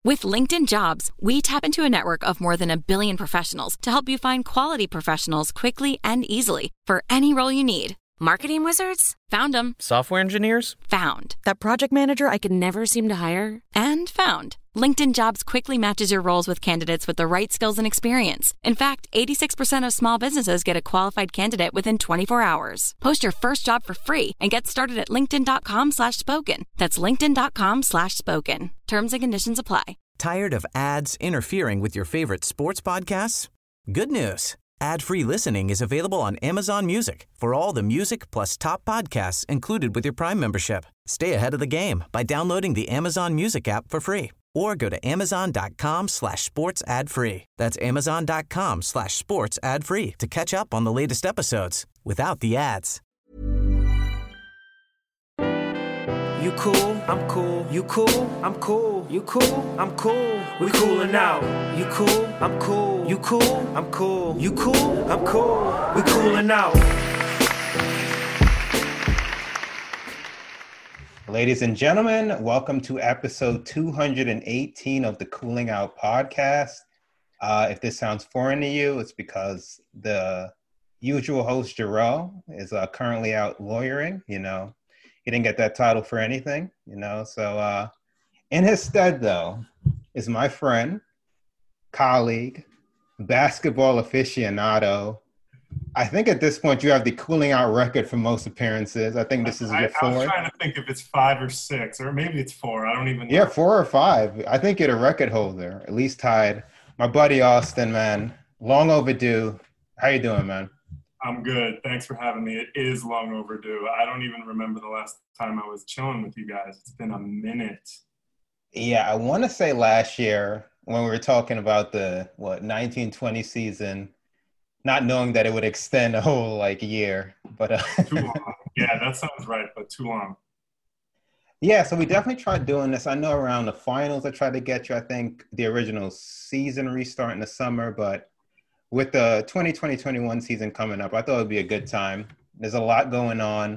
With LinkedIn Jobs, we tap into a network of more than 1 billion professionals to help you find quality professionals quickly and easily for any role you need. Marketing wizards? Found them. Software engineers? Found. That project manager I could never seem to hire? And found. LinkedIn Jobs quickly matches your roles with candidates with the right skills and experience. In fact, 86% of small businesses get a qualified candidate within 24 hours. Post your first job for free and get started at linkedin.com/spoken. That's linkedin.com/spoken. Terms and conditions apply. Tired of ads interfering with your favorite sports podcasts? Good news. Ad-free listening is available on Amazon Music for all the music plus top podcasts included with your Prime membership. Stay ahead of the game by downloading the Amazon Music app for free or go to amazon.com/sports ad free. That's amazon.com/sports ad free to catch up on the latest episodes without the ads. You cool, I'm cool. You cool, I'm cool. You cool, I'm cool. We coolin' out. You cool, I'm cool. You cool, I'm cool. You cool, I'm cool. We coolin' out. Ladies and gentlemen, welcome to episode 218 of the Cooling Out podcast. If this sounds foreign to you, it's because the usual host, Jarrell, is currently out lawyering. He didn't get that title for anything, So in his stead, though, is my friend, colleague, basketball aficionado. I think at this point you have the Cooling Out record for most appearances. I think this is your fourth. I was trying to think if it's 5 or 6, or maybe it's 4. I don't even know. Yeah, 4 or 5. I think you're the record holder, at least tied. My buddy Austin, man, long overdue. How you doing, man? I'm good. Thanks for having me. It is long overdue. I don't even remember the last time I was chilling with you guys. It's been a minute. Yeah, I want to say last year when we were talking about the 1920 season, not knowing that it would extend a whole year, but too long. Yeah, that sounds right, but too long. Yeah, so we definitely tried doing this. I know around the finals I tried to get you. I think the original season restart in the summer, but with the 2020-21 season coming up, I thought it would be a good time. There's a lot going on.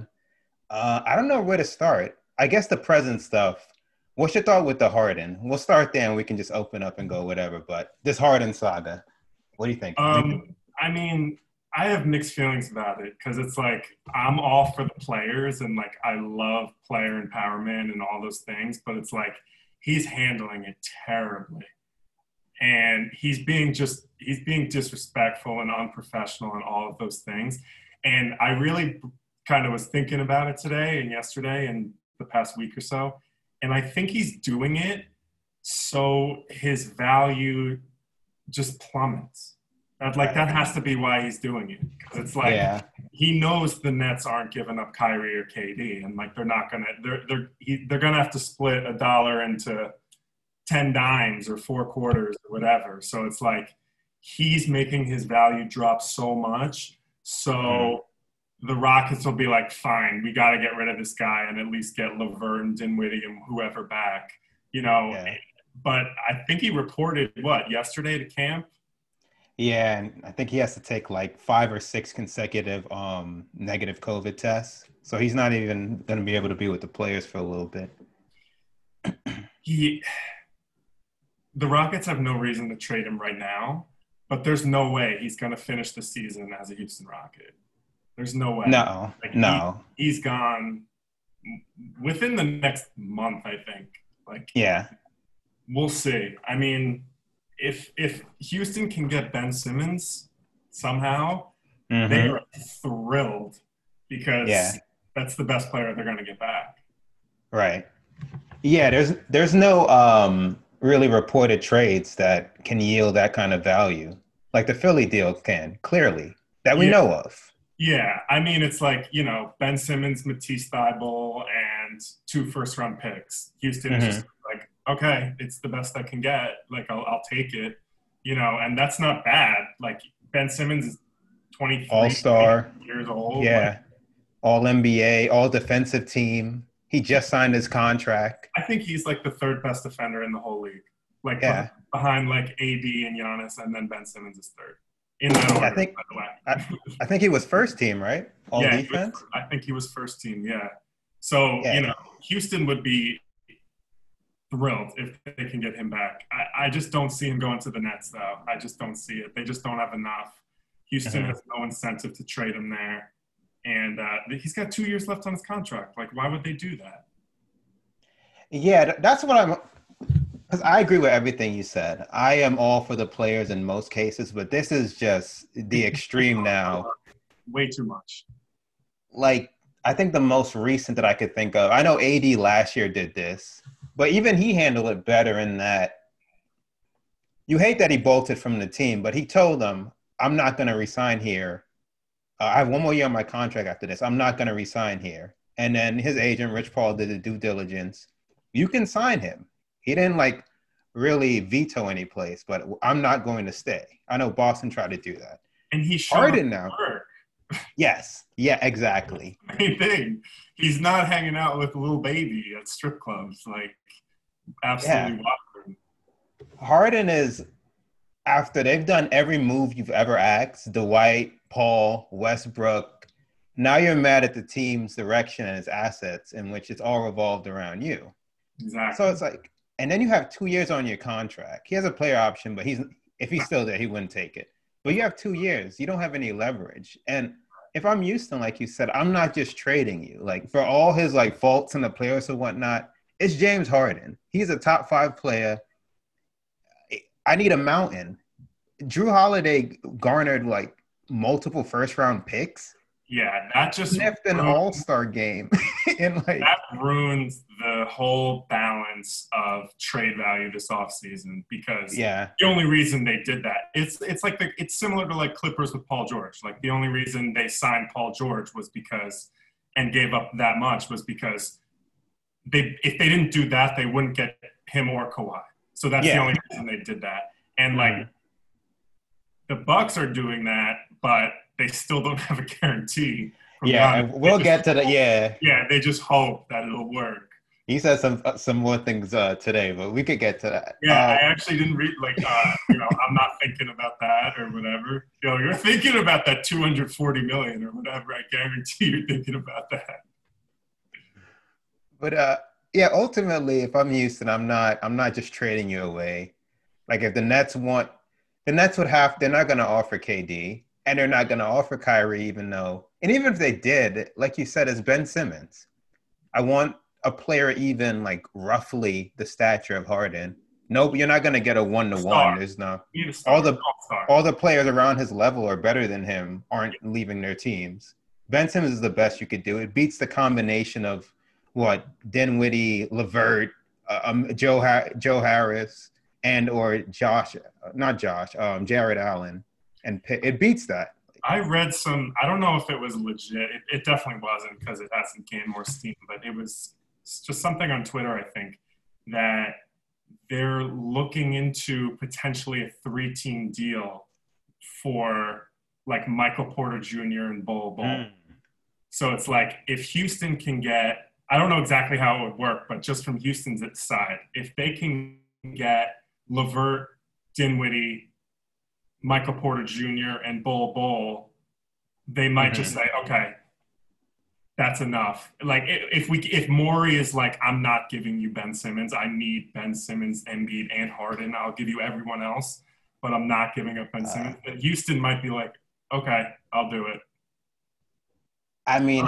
I don't know where to start. I guess the present stuff. What's your thought with the Harden? We'll start there and we can just open up and go whatever. But this Harden saga, what do you think? I mean, I have mixed feelings about it because it's I'm all for the players and I love player empowerment and all those things, but it's he's handling it terribly. And he's being disrespectful and unprofessional and all of those things. And I really kind of was thinking about it today and yesterday and the past week or so. And I think he's doing it so his value just plummets. That has to be why he's doing it. Because it's he knows the Nets aren't giving up Kyrie or KD, and they're not gonna. They're gonna have to split $1 into 10 dimes or 4 quarters or whatever. So it's he's making his value drop so much. So the Rockets will be fine, we got to get rid of this guy and at least get LeVert and Dinwiddie and whoever back, Yeah. But I think he reported yesterday to camp. Yeah, and I think he has to take 5 or 6 consecutive negative COVID tests. So he's not even going to be able to be with the players for a little bit. The Rockets have no reason to trade him right now, but there's no way he's going to finish the season as a Houston Rocket. There's no way. No, no. He's gone within the next month, I think. Yeah. We'll see. I mean, if Houston can get Ben Simmons somehow, they are thrilled because that's the best player they're going to get back. Right. Yeah, there's no really reported trades that can yield that kind of value. The Philly deal can, clearly, that we know of. Yeah, I mean, it's Ben Simmons, Matisse Thybulle, and 2 first-round picks. Houston is just okay, it's the best I can get. I'll take it, and that's not bad. Ben Simmons is 23 All-star years old. Yeah, All-NBA, All-Defensive Team. He just signed his contract. I think he's the 3rd best defender in the whole league. Behind AD and Giannis, and then Ben Simmons is 3rd. In that order, by the way. I think he was first team, right? All defense? I think he was first team, yeah. So, Houston would be thrilled if they can get him back. I just don't see him going to the Nets, though. I just don't see it. They just don't have enough. Houston has no incentive to trade him there. And he's got 2 years left on his contract. Like, why would they do that? Yeah, that's what I'm – because I agree with everything you said. I am all for the players in most cases, but this is just the extreme now. Way too much. Like, I think the most recent that I could think of – I know AD last year did this, but even he handled it better in that you hate that he bolted from the team, but he told them, I'm not going to resign here. I have 1 more year on my contract after this. I'm not going to resign here. And then his agent, Rich Paul, did the due diligence. You can sign him. He didn't like really veto any place, but I'm not going to stay. I know Boston tried to do that. And he showed Harden now. work. Yes. Yeah, exactly. Same thing. He's not hanging out with Lil Baby at strip clubs. Like, absolutely wild. Harden is, after they've done every move you've ever asked, Dwight, Paul, Westbrook, now you're mad at the team's direction and its assets, in which it's all revolved around you. Exactly. So it's like, and then you have 2 years on your contract. He has a player option, but if he's still there, he wouldn't take it. But you have 2 years. You don't have any leverage. And if I'm Houston, like you said, I'm not just trading you. Like, for all his like faults in the playoffs and whatnot, it's James Harden. He's a top 5 player. I need a mountain. Drew Holiday garnered like multiple first-round picks. Yeah, that just sniffed an all-star game. That ruins the whole balance of trade value this offseason because the only reason they did that, it's similar to like Clippers with Paul George. Like, the only reason they signed Paul George was because and gave up that much was because if they didn't do that, they wouldn't get him or Kawhi. So that's the only reason they did that. And like the Bucks are doing that, but they still don't have a guarantee. And we'll get to that. Yeah, they just hope that it'll work. He said some more things today, but we could get to that. Yeah, I actually didn't read I'm not thinking about that or whatever. You're thinking about that $240 million or whatever. I guarantee you're thinking about that. But ultimately, if I'm Houston, I'm not just trading you away. Like, if the Nets would have, they're not going to offer KD. And they're not going to offer Kyrie, even if they did, like you said, it's Ben Simmons. I want a player even like roughly the stature of Harden. No, you're not going to get a 1-to-1. There's no all the players around his level are better than him, aren't leaving their teams. Ben Simmons is the best you could do. It beats the combination of Dinwiddie, LeVert, Joe Harris, and or Jared Allen. And it beats that. I read I don't know if it was legit. It definitely wasn't because it hasn't gained more steam, but it was just something on Twitter, I think, that they're looking into potentially a 3-team deal for like Michael Porter Jr. and Bol Bol. So it's like if Houston can get, I don't know exactly how it would work, but just from Houston's side, if they can get LeVert, Dinwiddie, Michael Porter Jr. and Bol Bol, they might just say, okay, that's enough. Like if Morey is like, I'm not giving you Ben Simmons, I need Ben Simmons, Embiid, and Harden. I'll give you everyone else, but I'm not giving up Ben Simmons. But Houston might be like, okay, I'll do it. I mean,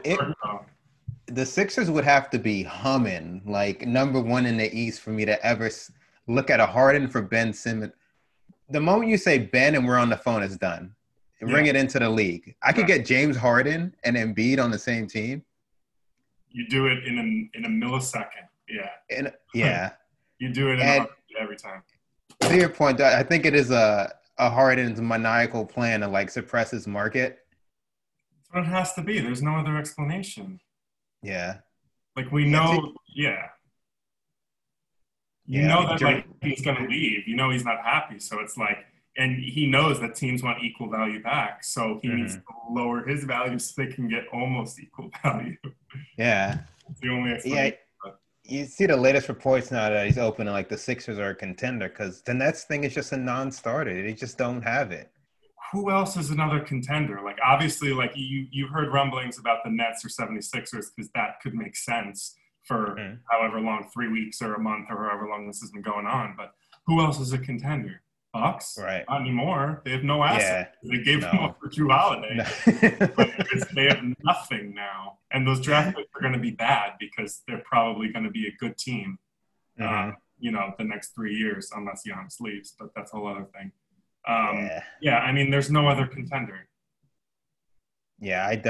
the Sixers would have to be humming like number 1 in the East for me to ever look at a Harden for Ben Simmons. The moment you say Ben and we're on the phone, it's done. Bring it into the league. I could get James Harden and Embiid on the same team. You do it in a millisecond. Yeah. You do it every time. To your point, I think it is a Harden's maniacal plan to like suppress his market. That's what it has to be. There's no other explanation. Yeah. Like we know, You know that like he's going to leave. You know he's not happy. So it's like, and he knows that teams want equal value back. So he needs to lower his value so they can get almost equal value. Yeah. It's the only explanation. Yeah. You see the latest reports now that he's open like the Sixers are a contender because the Nets thing is just a non-starter. They just don't have it. Who else is another contender? Like obviously like you heard rumblings about the Nets or 76ers because that could make sense for however long, 3 weeks or a month or however long this has been going on. But who else is a contender? Bucks? Right. Not anymore. They have no assets. Yeah. They gave them up for Drew Holiday. They have nothing now. And those draft picks are going to be bad because they're probably going to be a good team, the next 3 years, unless Giannis leaves. But that's a whole other thing. I mean, there's no other contender. Yeah, I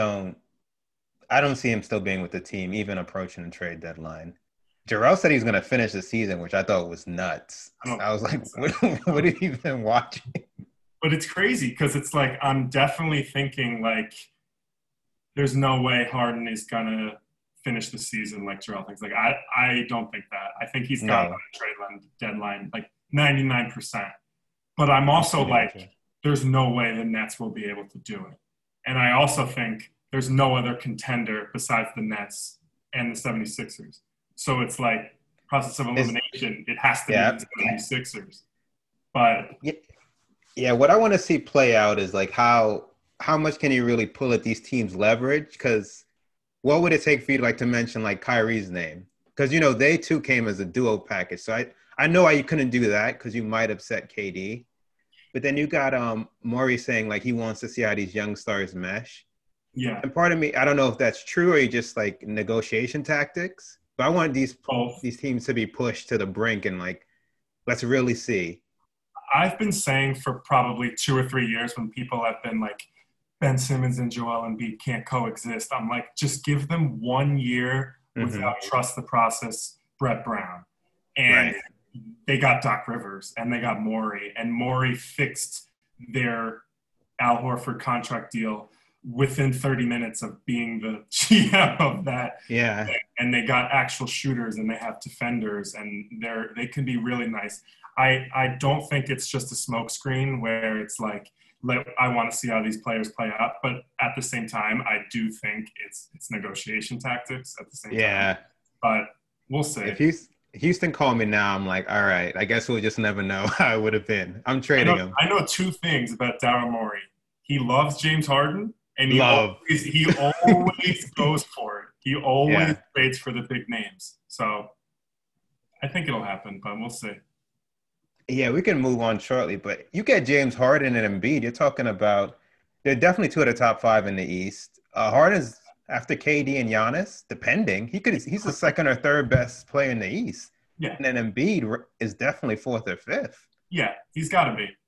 don't see him still being with the team, even approaching the trade deadline. Jarrell said he's going to finish the season, which I thought was nuts. I was like, what have you been watching? But it's crazy because it's like I'm definitely thinking like there's no way Harden is going to finish the season like Jarrell thinks. Like I don't think that. I think he's got a trade deadline like 99%. But I'm also like there's no way the Nets will be able to do it. And I also think there's no other contender besides the Nets and the 76ers. So it's like process of elimination. It has to be the 76ers. But yeah, what I want to see play out is like how much can you really pull at these teams' leverage? Because what would it take for you to mention like Kyrie's name? Because they too came as a duo package. So I know why you couldn't do that because you might upset KD. But then you got Maury saying like he wants to see how these young stars mesh. Yeah. And part of me, I don't know if that's true or you just like negotiation tactics. But I want these teams to be pushed to the brink and like, let's really see. I've been saying for probably 2 or 3 years when people have been like, Ben Simmons and Joel Embiid can't coexist. I'm like, just give them 1 year without trust the process, Brett Brown. And they got Doc Rivers and they got Morey. And Morey fixed their Al Horford contract deal within 30 minutes of being the GM of that. Yeah. And they got actual shooters and they have defenders and they can be really nice. I don't think it's just a smokescreen where it's like, I want to see how these players play out. But at the same time, I do think it's negotiation tactics at the same time. Yeah. But we'll see. If Houston called me now, I'm like, all right, I guess we'll just never know how it would have been. I'm trading him. I know 2 things about Daryl Morey. He loves James Harden. And he always goes for it. He always trades for the big names. So I think it'll happen, but we'll see. Yeah, we can move on shortly. But you get James Harden and Embiid. You're talking about they're definitely 2 of the top 5 in the East. Harden's after KD and Giannis, depending. He's the second or third best player in the East. Yeah. And then Embiid is definitely 4th or 5th. Yeah, he's got to be.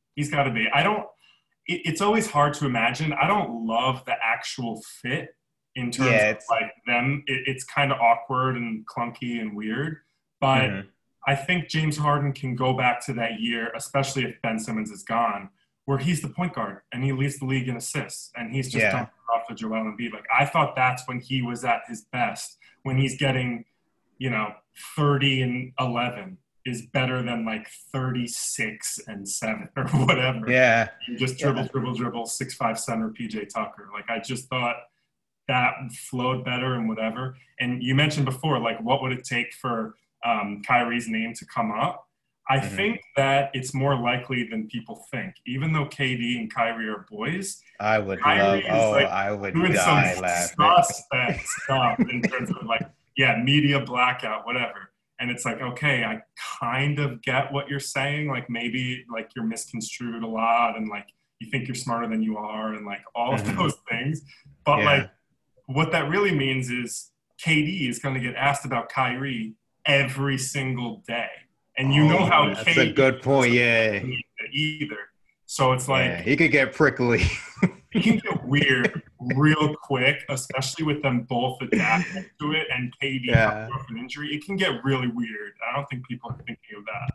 It's always hard to imagine. I don't love the actual fit in terms of like them. It's kind of awkward and clunky and weird. But I think James Harden can go back to that year, especially if Ben Simmons is gone, where he's the point guard and he leads the league in assists and he's just dumping off to Joel Embiid. Like I thought that's when he was at his best, when he's getting, 30 and 11. Is better than like 36 and 7 or whatever. Yeah. You just dribble, 6'5" center PJ Tucker. Like I just thought that flowed better and whatever. And you mentioned before, like what would it take for Kyrie's name to come up? I think that it's more likely than people think. Even though KD and Kyrie are boys, I would die laughing. Suspect stuff in terms of like, media blackout, whatever. And it's like, okay, I kind of get what you're saying. Like maybe like you're misconstrued a lot and like you think you're smarter than you are and like all of those things. But like what that really means is KD is going to get asked about Kyrie every single day. And you know how that's a good point, either. So it's like he could get prickly. It can get weird real quick, especially with them both adapting to it and KD coming off an injury. It can get really weird. I don't think people are thinking of that.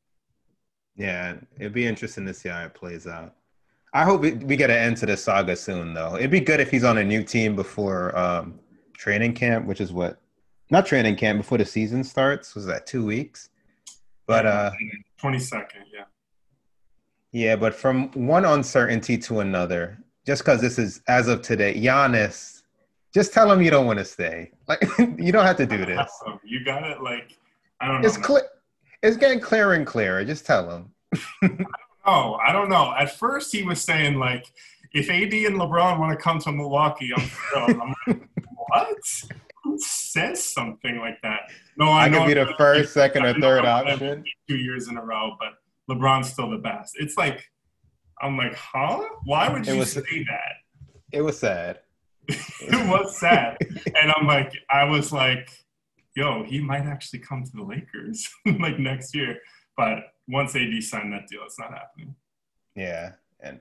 Yeah, it'd be interesting to see how it plays out. I hope we get an end to the saga soon, though. It'd be good if he's on a new team before training camp, which is not training camp, before the season starts. Was that 2 weeks? But 22nd, yeah. Yeah, but from one uncertainty to another, just because this is as of today, Giannis, just tell him you don't want to stay. Like you don't have to do this. You got it. Like I don't know. It's getting clearer and clearer. Just tell him. I don't know. At first, he was saying like, if AD and LeBron want to come to Milwaukee, I'm thrilled. I'm like, what? Who says something like that? No, I know could be the first, second, or third I'm option. 2 years in a row, but LeBron's still the best. It's like, I'm like, huh? Why would you say that? It was sad. It was sad. And I was like, yo, he might actually come to the Lakers like next year. But once AD signed that deal, it's not happening. Yeah. And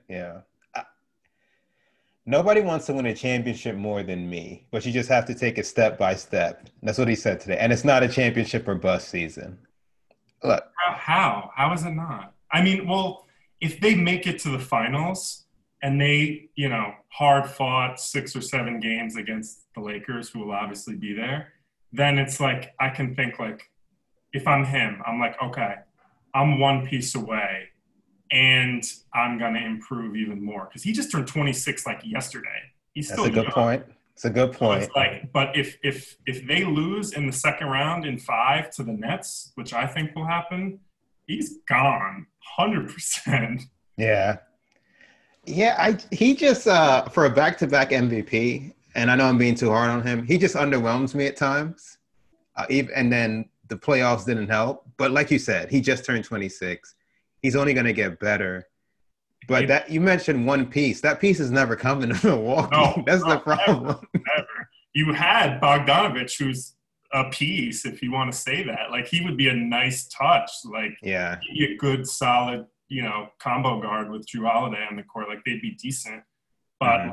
nobody wants to win a championship more than me, but you just have to take it step by step. That's what he said today. And it's not a championship or bust season. Look. How is it not? I mean, well, if they make it to the finals and they, hard fought 6 or 7 games against the Lakers, who will obviously be there, then it's like, I can think like, if I'm him, I'm like, okay, I'm one piece away and I'm going to improve even more. Because he just turned 26 like yesterday. That's a good point. It's a good point. So but if they lose in the second round in 5 to the Nets, which I think will happen, he's gone 100%. Yeah. Yeah, he just for a back-to-back MVP, and I know I'm being too hard on him, he just underwhelms me at times. And then the playoffs didn't help. But like you said, he just turned 26. He's only going to get better. But that you mentioned one piece. That piece is never coming to Milwaukee. No, that's the problem. Never. You had Bogdanovich, who's a piece, if you want to say that. Like, he would be a nice touch. Like, yeah, a good, solid, combo guard with Jrue Holiday on the court. Like, they'd be decent. But,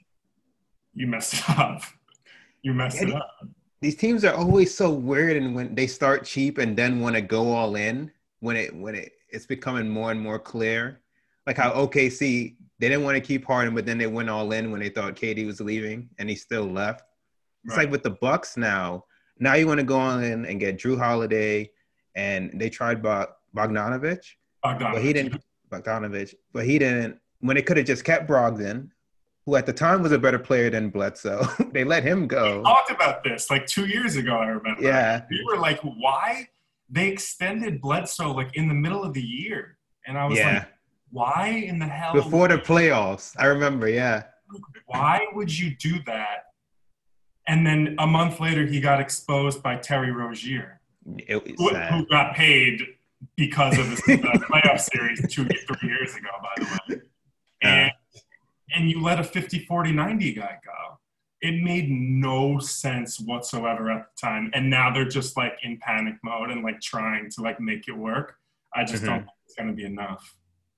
you messed it up. It up. These teams are always so weird, and when they start cheap and then want to go all in, when it's becoming more and more clear. Like how OKC, they didn't want to keep Harden, but then they went all in when they thought KD was leaving, and he still left. It's like with the Bucks now. Now you want to go on in and get Jrue Holiday, and they tried Bogdanovich. But he didn't. But he didn't. When they could have just kept Brogdon, who at the time was a better player than Bledsoe, they let him go. We talked about this like 2 years ago, I remember. Yeah. We were like, why? They extended Bledsoe like in the middle of the year. And I was like, why in the hell? Before the playoffs. I remember, yeah. Why would you do that? And then a month later, he got exposed by Terry Rozier, who got paid because of the playoff series 3 years ago, by the way. And you let a 50, 40, 90 guy go. It made no sense whatsoever at the time. And now they're just like in panic mode and like trying to like make it work. I just don't think it's going to be enough.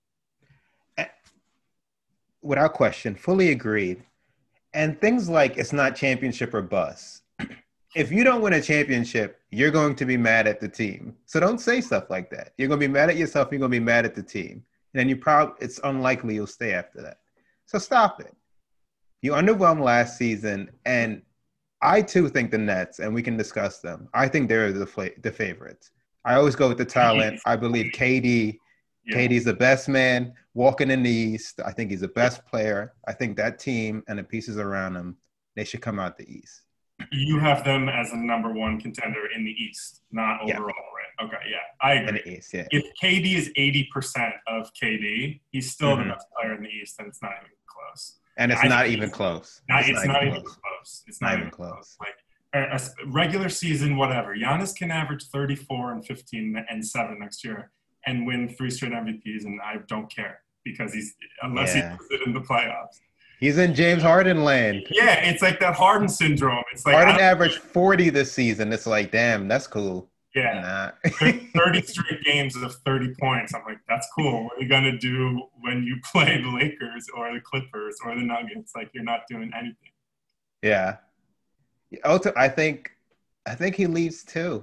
Without question, fully agreed. And things like it's not championship or bust. If you don't win a championship, you're going to be mad at the team. So don't say stuff like that. You're going to be mad at yourself. You're going to be mad at the team. And then it's unlikely you'll stay after that. So stop it. You underwhelmed last season, and I too think the Nets, and we can discuss them. I think they're the favorites. I always go with the talent. I believe KD. Yeah. KD's the best man walking in the East. I think he's the best player. I think that team and the pieces around him, they should come out the East. You have them as a number one contender in the East, not overall, right? Okay, yeah, I agree. In the East, yeah. If KD is 80% of KD, he's still the best player in the East, and it's not even close. And it's not even close. It's not even close. It's not even close. Like a regular season, whatever. Giannis can average 34 and 15 and 7 next year and win 3 straight MVPs, and I don't care because unless he puts it in the playoffs. He's in James Harden land. Yeah, it's like that Harden syndrome. It's like Harden averaged 40 this season. It's like, damn, that's cool. Yeah. Nah. 30 straight games of 30 points. I'm like, that's cool. What are you going to do when you play the Lakers or the Clippers or the Nuggets? Like, you're not doing anything. Yeah. I think he leaves too.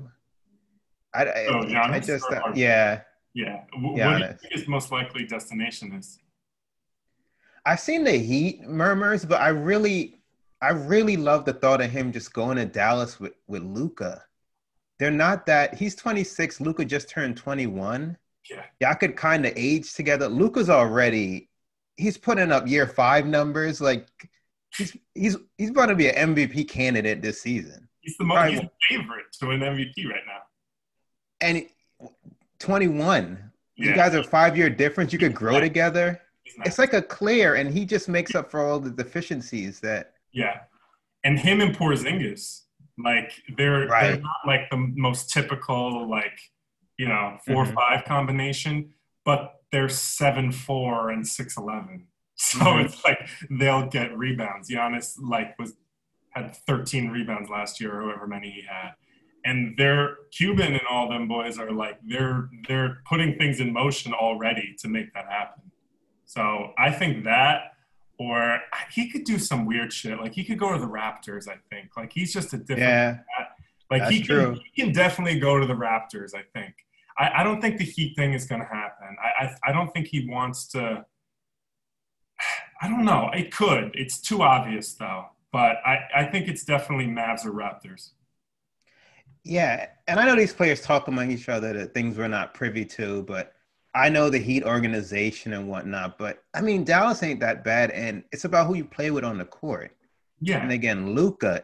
Giannis? Yeah. Yeah. What do you think his most likely destination is? I've seen the Heat murmurs, but I really love the thought of him just going to Dallas with Luka. They're not that. He's 26. Luka just turned 21. Yeah. Y'all could kind of age together. Luka's he's putting up year 5 numbers. Like he's going to be an MVP candidate this season. He's the favorite to win MVP right now. And 21. Yeah. You guys are 5-year difference. You could grow together. It's like a clear, and he just makes up for all the deficiencies that. Yeah, and him and Porzingis. Like they're Right. not like the most typical like, 4-5 combination, but they're 7'4" and 6'11". So it's like they'll get rebounds. Giannis had 13 rebounds last year, or however many he had. And they're Cuban and all them boys are like they're putting things in motion already to make that happen. So I think that, or he could do some weird shit. Like he could go to the Raptors. I think like he's just a different. Like that's true. He can definitely go to the Raptors. I think. I don't think the Heat thing is going to happen. I don't think he wants to. I don't know. It could. It's too obvious though. But I think it's definitely Mavs or Raptors. Yeah, and I know these players talk among each other that things we're not privy to, but I know the Heat organization and whatnot. But I mean, Dallas ain't that bad, and it's about who you play with on the court. Yeah. And again, Luka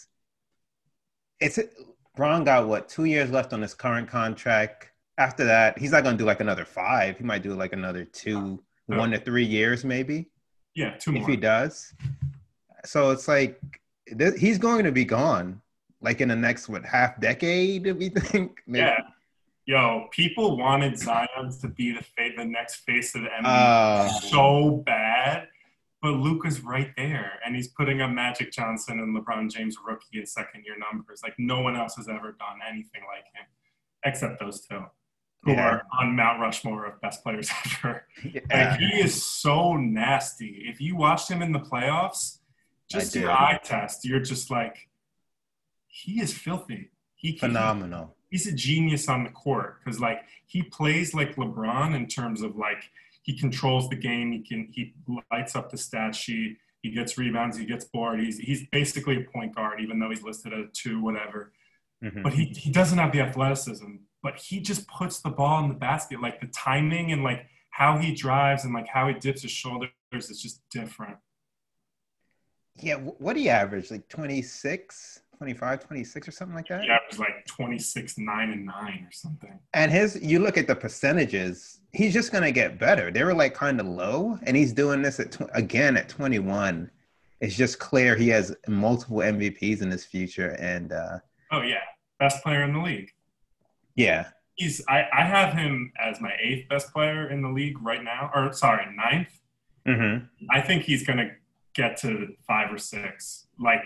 Bron got 2 years left on his current contract. After that, he's not going to do like another 5. He might do like another 1 to 3 years, maybe. Yeah, 2 more. If he does. So it's like he's going to be gone. Like in the next, half decade, if you think? Maybe. Yeah. Yo, people wanted Zion to be the next face of the NBA so bad, but Luka's right there, and he's putting up Magic Johnson and LeBron James rookie and second-year numbers. Like no one else has ever done anything like him, except those two, who are on Mount Rushmore of best players ever. Yeah. Like he is so nasty. If you watched him in the playoffs, just your eye test, you're just like, he is filthy. Phenomenal. He's a genius on the court because, like, he plays like LeBron in terms of, like, he controls the game. He lights up the stat sheet. He gets rebounds. He gets bored. He's basically a point guard, even though he's listed at a 2, whatever. Mm-hmm. But he doesn't have the athleticism. But he just puts the ball in the basket. Like, the timing and, like, how he drives and, like, how he dips his shoulders is just different. Yeah, what do you average? Like 26? 25, 26 or something like that? Yeah, it was like 26, 9, and 9 or something. And you look at the percentages, he's just going to get better. They were like kind of low, and he's doing this again at 21. It's just clear he has multiple MVPs in his future. And oh, yeah. Best player in the league. Yeah. I have him as my 8th best player in the league right now. Or, sorry, 9th. Mm-hmm. I think he's going to get to 5 or 6. Like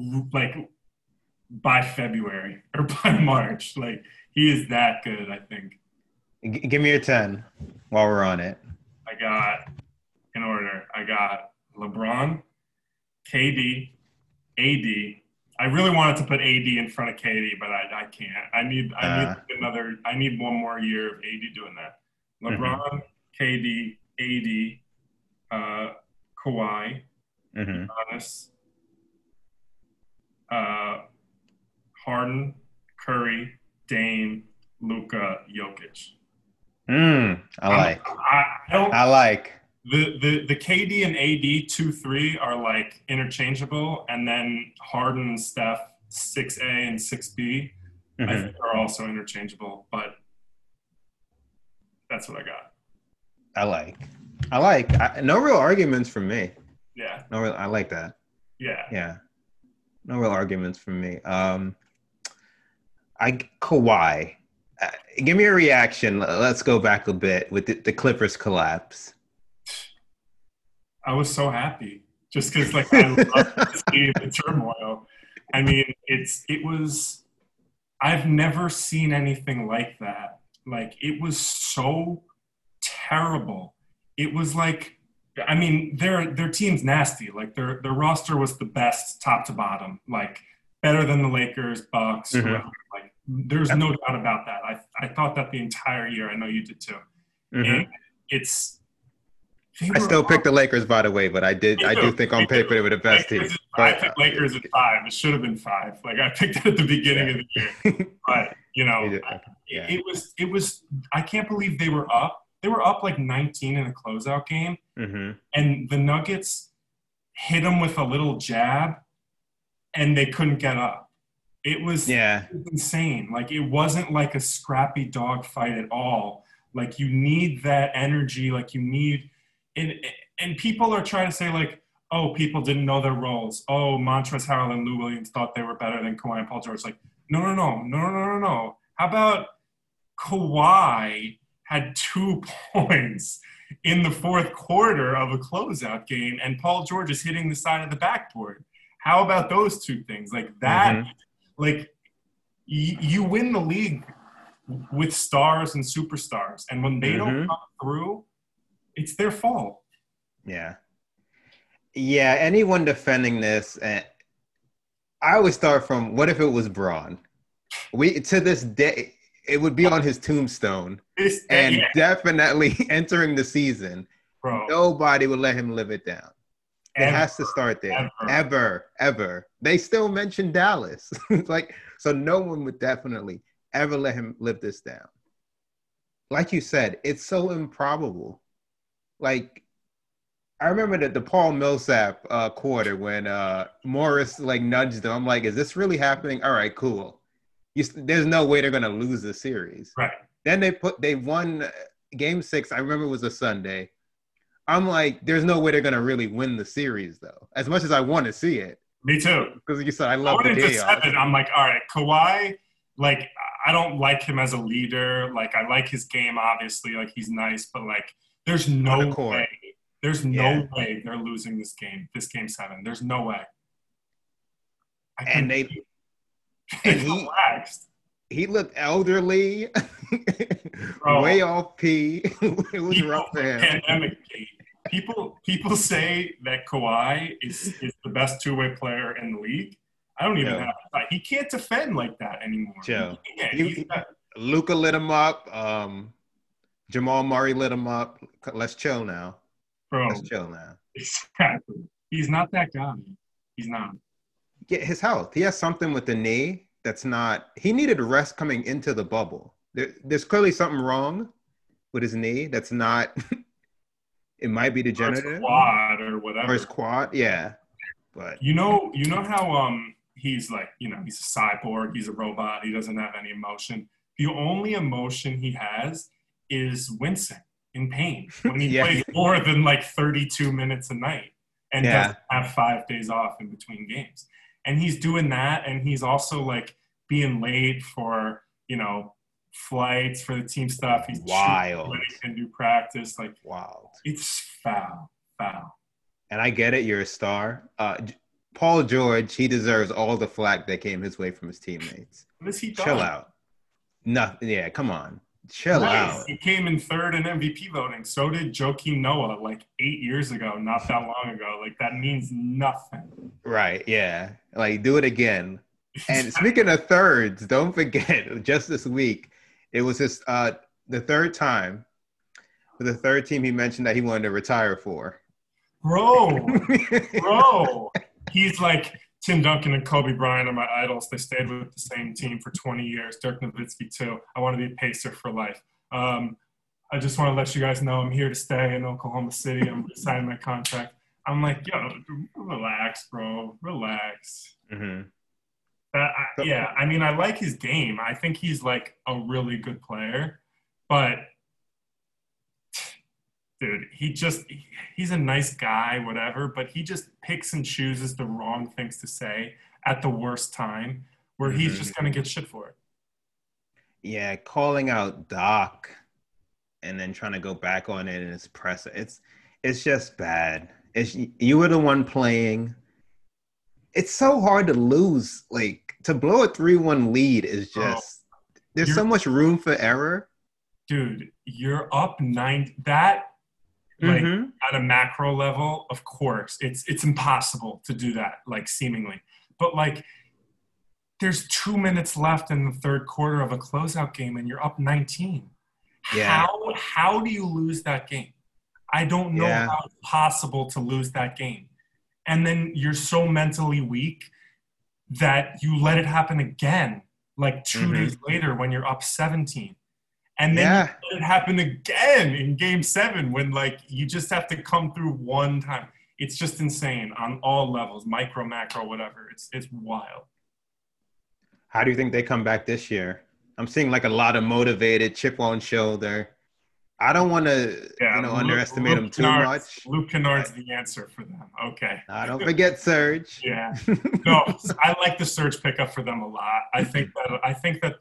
by February or by March. Like, he is that good, I think. Give me your 10 while we're on it. I got LeBron, KD, AD. I really wanted to put AD in front of KD, but I can't. I need one more year of AD doing that. LeBron, KD, AD, Kawhi, Giannis, Harden, Curry, Dame, Luka, Jokic. I like. The KD and AD 2-3 are like interchangeable, and then Harden and Steph 6A and 6B I think are also interchangeable, but that's what I got. I like. No real arguments from me. Yeah. I like that. Yeah. Yeah. No real arguments from me. Kawhi. Give me a reaction. Let's go back a bit with the Clippers collapse. I was so happy just because, like, I love to see the turmoil. I mean, I've never seen anything like that. Like, it was so terrible. It was like, I mean, their team's nasty. Like, their roster was the best top to bottom. Like, better than the Lakers, Bucks, whoever. Like, there's no doubt about that. I thought that the entire year. I know you did too. And I still picked the Lakers, by the way, but I do think on paper they were the best team. I picked Lakers at 5. It should have been 5. Like, I picked it at the beginning of the year. But, it was I can't believe they were up. They were up like 19 in a closeout game. And the Nuggets hit them with a little jab, and they couldn't get up. It was insane. Like, it wasn't like a scrappy dog fight at all. Like, you need that energy. Like, you need – and people are trying to say, like, oh, people didn't know their roles. Oh, Montrezl Harrell and Lou Williams thought they were better than Kawhi and Paul George. Like, no. How about Kawhi had 2 points in the fourth quarter of a closeout game, and Paul George is hitting the side of the backboard? How about those two things? Like that, like you win the league with stars and superstars, and when they don't come through, it's their fault. Yeah. Yeah, anyone defending this, I always start from, what if it was Braun? To this day, it would be on his tombstone, definitely entering the season. Bro. Nobody would let him live it down. It has to start there. Ever. They still mention Dallas. Like, so no one would definitely ever let him live this down. Like you said, it's so improbable. Like, I remember the Paul Millsap quarter when Morris like nudged him. I'm like, is this really happening? All right, cool. There's no way they're gonna lose the series. Right. Then they won Game 6. I remember it was a Sunday. I'm like, there's no way they're gonna really win the series though. As much as I want to see it. Me too. Because you said I love the chaos. I'm like, all right, Kawhi. Like, I don't like him as a leader. Like, I like his game, obviously. Like, he's nice, but like, there's no way. There's no way they're losing this game 7. There's no way. He looked elderly, way off P. It was rough for him. Pandemic P. People say that Kawhi is the best two-way player in the league. I don't even have – he can't defend like that anymore. Joe. Luka lit him up. Jamal Murray lit him up. Let's chill now. Bro, let's chill now. Exactly. He's not that guy. He's not. Get his health. He has something with the knee that's not – he needed a rest coming into the bubble. There's clearly something wrong with his knee that's not – it might be degenerative. Or his quad or whatever. Or his quad, yeah. But you know how he's like, he's a cyborg, he's a robot, he doesn't have any emotion. The only emotion he has is wincing in pain when he plays more than like 32 minutes a night and doesn't have 5 days off in between games. And he's doing that, and he's also like being late for, flights for the team stuff. He's wild when he can do practice. Like, wild. It's foul. And I get it, you're a star. Paul George, he deserves all the flack that came his way from his teammates. What has he done? Chill out. Nothing. Yeah, come on. Chill out. He came in third in MVP voting. So did Joakim Noah like 8 years ago, not that long ago. Like, that means nothing. Right, yeah. Like, do it again. And speaking of thirds, don't forget, just this week, it was his the third time for the third team he mentioned that he wanted to retire for. Bro. He's like, Tim Duncan and Kobe Bryant are my idols. They stayed with the same team for 20 years. Dirk Nowitzki, too. I want to be a Pacer for life. I just want to let you guys know I'm here to stay in Oklahoma City. I'm signing my contract. I'm like, yo, relax, bro. Relax. Mm-hmm. I mean, I like his game. I think he's like a really good player. But, dude, he's a nice guy, whatever, but he just picks and chooses the wrong things to say at the worst time where he's just going to get shit for it. Yeah, calling out Doc and then trying to go back on it in his presser. It's just bad. You were the one playing. It's so hard to lose. Like, to blow a 3-1 lead is just there's so much room for error. Dude, you're up 9. That like at a macro level, of course, it's impossible to do that, like, seemingly. But like, there's 2 minutes left in the third quarter of a closeout game and you're up 19. Yeah. How do you lose that game? I don't know how it's possible to lose that game. And then you're so mentally weak that you let it happen again, like 2 days later when you're up 17. And then you let it happen again in Game 7 when, like, you just have to come through one time. It's just insane on all levels, micro, macro, whatever. It's wild. How do you think they come back this year? I'm seeing like a lot of motivated, chip on shoulder. I don't want to, underestimate him too much. Luke Kennard's the answer for them. Okay. I don't forget Serge. Yeah. No, I like the Serge pickup for them a lot. I think that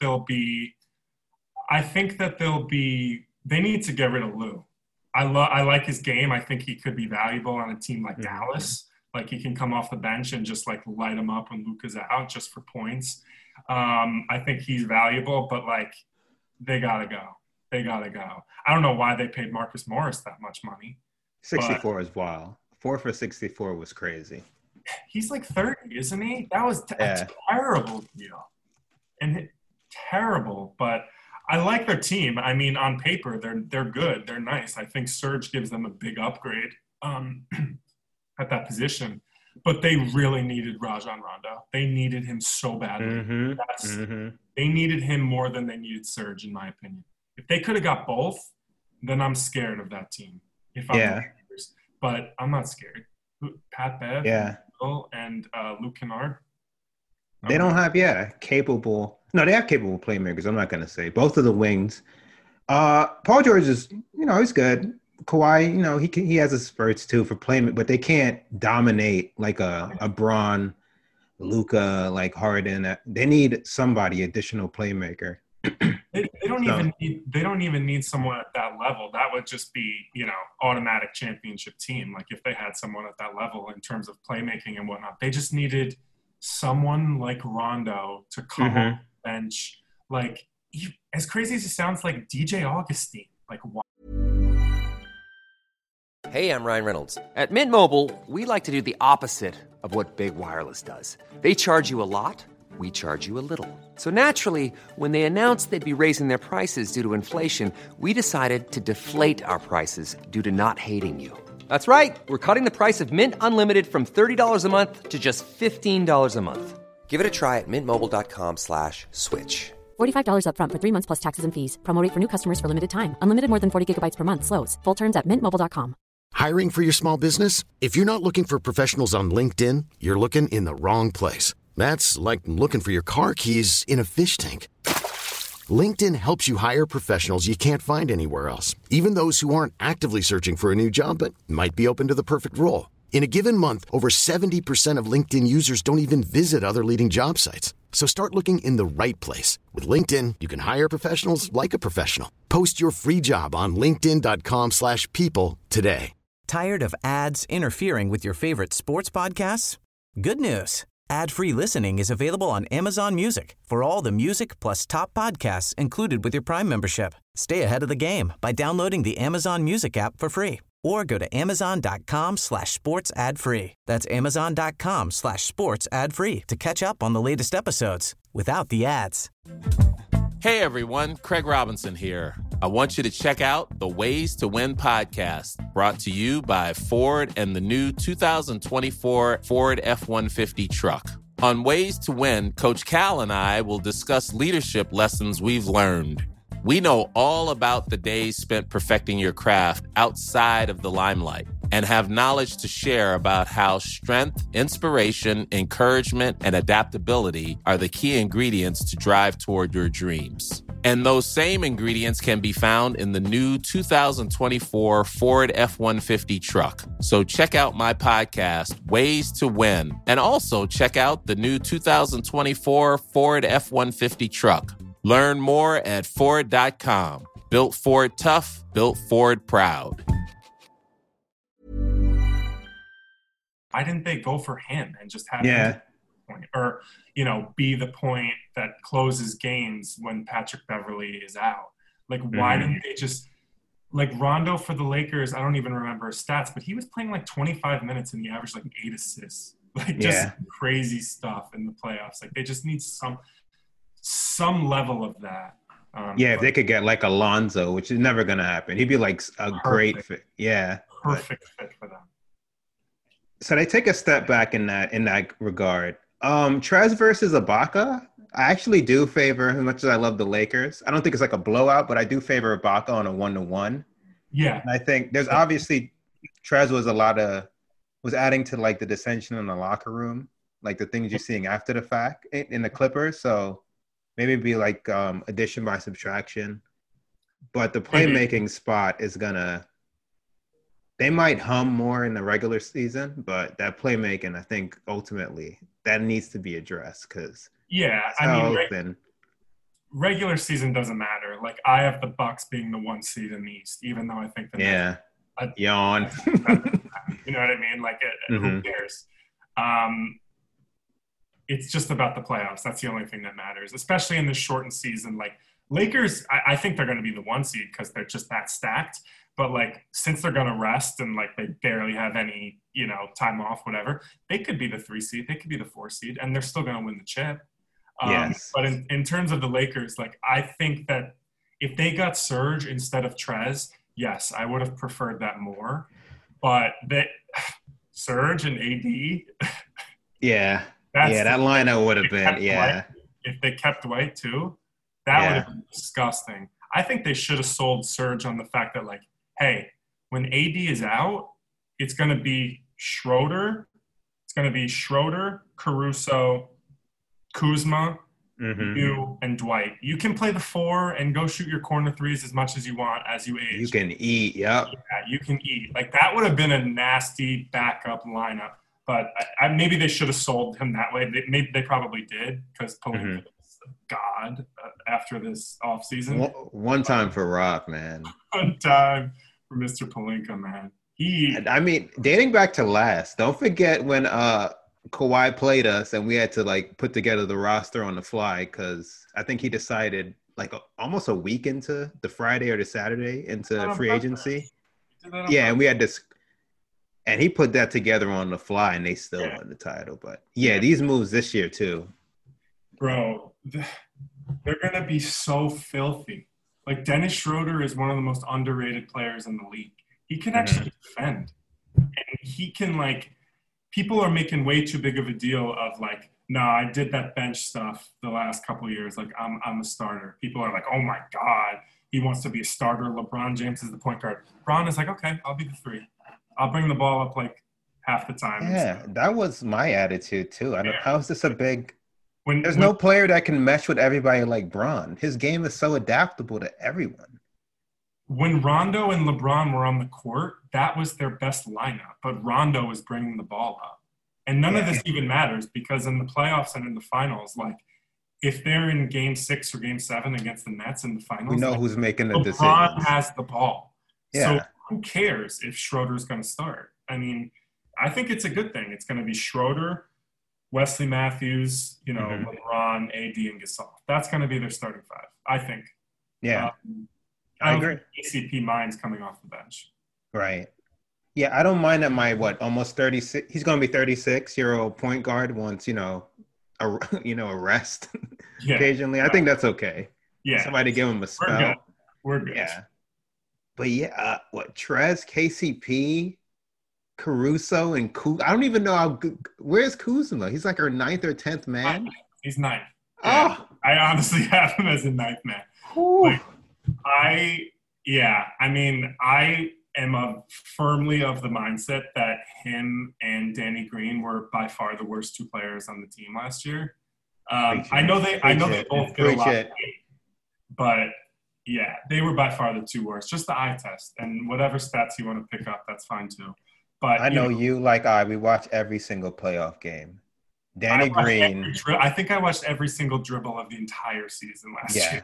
they need to get rid of Lou. I like his game. I think he could be valuable on a team like Dallas. Like he can come off the bench and just like light him up when Luke is out just for points. I think he's valuable, but like they gotta go. I don't know why they paid Marcus Morris that much money. 64 is wild. 4 for 64 was crazy. He's like 30, isn't he? That was a terrible deal. And terrible, but I like their team. I mean, on paper, they're good. They're nice. I think Serge gives them a big upgrade at that position. But they really needed Rajon Rondo. They needed him so badly. They needed him more than they needed Serge, in my opinion. If they could have got both, then I'm scared of that team. But I'm not scared. Pat Bev, and Luke Kennard. They don't have capable. No, they have capable playmakers. I'm not going to say both of the wings. Paul George is, he's good. Kawhi, he has his spurts too for playing, but they can't dominate like a Bron, Luka, like Harden. They need somebody additional playmaker. They don't even need someone at that level. That would just be, automatic championship team. Like if they had someone at that level in terms of playmaking and whatnot, they just needed someone like Rondo to come on the bench. Like as crazy as it sounds, like DJ Augustine. Like why? Hey, I'm Ryan Reynolds. At Mint Mobile, we like to do the opposite of what Big Wireless does. They charge you a lot. We charge you a little. So naturally, when they announced they'd be raising their prices due to inflation, we decided to deflate our prices due to not hating you. That's right. We're cutting the price of Mint Unlimited from $30 a month to just $15 a month. Give it a try at mintmobile.com/switch. $45 up front for 3 months plus taxes and fees. Promo rate for new customers for limited time. Unlimited more than 40 gigabytes per month slows. Full terms at mintmobile.com. Hiring for your small business? If you're not looking for professionals on LinkedIn, you're looking in the wrong place. That's like looking for your car keys in a fish tank. LinkedIn helps you hire professionals you can't find anywhere else, even those who aren't actively searching for a new job but might be open to the perfect role. In a given month, over 70% of LinkedIn users don't even visit other leading job sites. So start looking in the right place. With LinkedIn, you can hire professionals like a professional. Post your free job on linkedin.com/people today. Tired of ads interfering with your favorite sports podcasts? Good news. Ad-free listening is available on Amazon Music for all the music plus top podcasts included with your Prime membership. Stay ahead of the game by downloading the Amazon Music app for free or go to amazon.com/sports ad free. That's amazon.com/sports ad free to catch up on the latest episodes without the ads. Hey everyone, Craig Robinson here. I want you to check out the Ways to Win podcast, brought to you by Ford and the new 2024 Ford F-150 truck. On Ways to Win, Coach Cal and I will discuss leadership lessons we've learned. We know all about the days spent perfecting your craft outside of the limelight and have knowledge to share about how strength, inspiration, encouragement, and adaptability are the key ingredients to drive toward your dreams. And those same ingredients can be found in the new 2024 Ford F-150 truck. So check out my podcast, Ways to Win, and also check out the new 2024 Ford F-150 truck. Learn more at Ford.com. Built Ford tough, built Ford proud. Why didn't they go for him and just have him point, or be the point that closes games when Patrick Beverley is out? Like, why didn't they just like Rondo for the Lakers? I don't even remember his stats, but he was playing like 25 minutes and he averaged like 8 assists. Like just crazy stuff in the playoffs. Like they just need some level of that. If they could get like Alonzo, which is never going to happen. He'd be like a great fit. Yeah. Perfect fit for them. So they take a step back in that regard. Trez versus Ibaka, I actually do favor, as much as I love the Lakers. I don't think it's like a blowout, but I do favor Ibaka on a 1-to-1. Yeah. And I think there's obviously Trez was adding to like the dissension in the locker room, like the things you're seeing after the fact in the Clippers. So maybe it'd be like addition by subtraction. But the playmaking spot is gonna. They might hum more in the regular season, but that playmaking, I think, ultimately that needs to be addressed because regular season doesn't matter. Like I have the Bucks being the 1 seed in the East, even though I think yawn. You know what I mean? Like, who cares? It's just about the playoffs. That's the only thing that matters, especially in this shortened season. Like Lakers, I think they're going to be the 1 seed because they're just that stacked. But like, since they're going to rest and like they barely have any, time off, whatever, they could be the 3 seed, they could be the 4 seed, and they're still going to win the chip. Yes. But in terms of the Lakers, like I think that if they got Serge instead of Trez, yes, I would have preferred that more. But Serge and AD, that lineup would have been Dwight, if they kept Dwight too, that would have been disgusting. I think they should have sold Serge on the fact that like, hey, when AD is out, it's going to be Schroeder, Caruso, Kuzma, you, and Dwight. You can play the 4 and go shoot your corner threes as much as you want as you age. You can eat, yep. Yeah, you can eat. Like that would have been a nasty backup lineup. But maybe they should have sold him that way. They probably did because Pelinka is God after this offseason. One time for Rock, man. One time for Mr. Pelinka, man. Dating back to last, don't forget when Kawhi played us and we had to like put together the roster on the fly because I think he decided like almost a week into the Friday or the Saturday into free agency. And we had this, and he put that together on the fly and they still won the title. But these moves this year too. Bro, they're going to be so filthy. Like Dennis Schroeder is one of the most underrated players in the league. He can actually defend. And he can like, people are making way too big of a deal of like, no, I did that bench stuff the last couple of years. Like I'm a starter. People are like, oh my God, he wants to be a starter. LeBron James is the point guard. LeBron is like, okay, I'll be the 3. I'll bring the ball up like half the time. Yeah, that was my attitude too. How is this a big – there's no player that can mesh with everybody like Bron. His game is so adaptable to everyone. When Rondo and LeBron were on the court, that was their best lineup. But Rondo was bringing the ball up. And none of this even matters because in the playoffs and in the finals, like if they're in Game 6 or Game 7 against the Nets in the finals, we know who's making the decisions. LeBron has the ball. Yeah. So who cares if Schroeder's going to start? I mean, I think it's a good thing. It's going to be Schroeder, Wesley Matthews, LeBron, AD, and Gasol. That's going to be their starting 5, I think. Yeah. I agree. KCP minds coming off the bench. Right. Yeah, I don't mind that my almost 36. He's going to be 36-year-old point guard wants a rest occasionally. I think that's okay. Yeah. Somebody give him a spell. We're good. Yeah. But Trez, KCP, Caruso, and Kuzma. I don't even know how good. Where's Kuzma? He's like our 9th or 10th man. He's 9th. Yeah. Oh, I honestly have him as a 9th man. Like, I am firmly of the mindset that him and Danny Green were by far the worst 2 players on the team last year. I know they both get a lot of hate, but yeah, they were by far the 2 worst. Just the eye test and whatever stats you want to pick up, that's fine too. But I know you like we watch every single playoff game. Danny Green. I think I watched every single dribble of the entire season last year.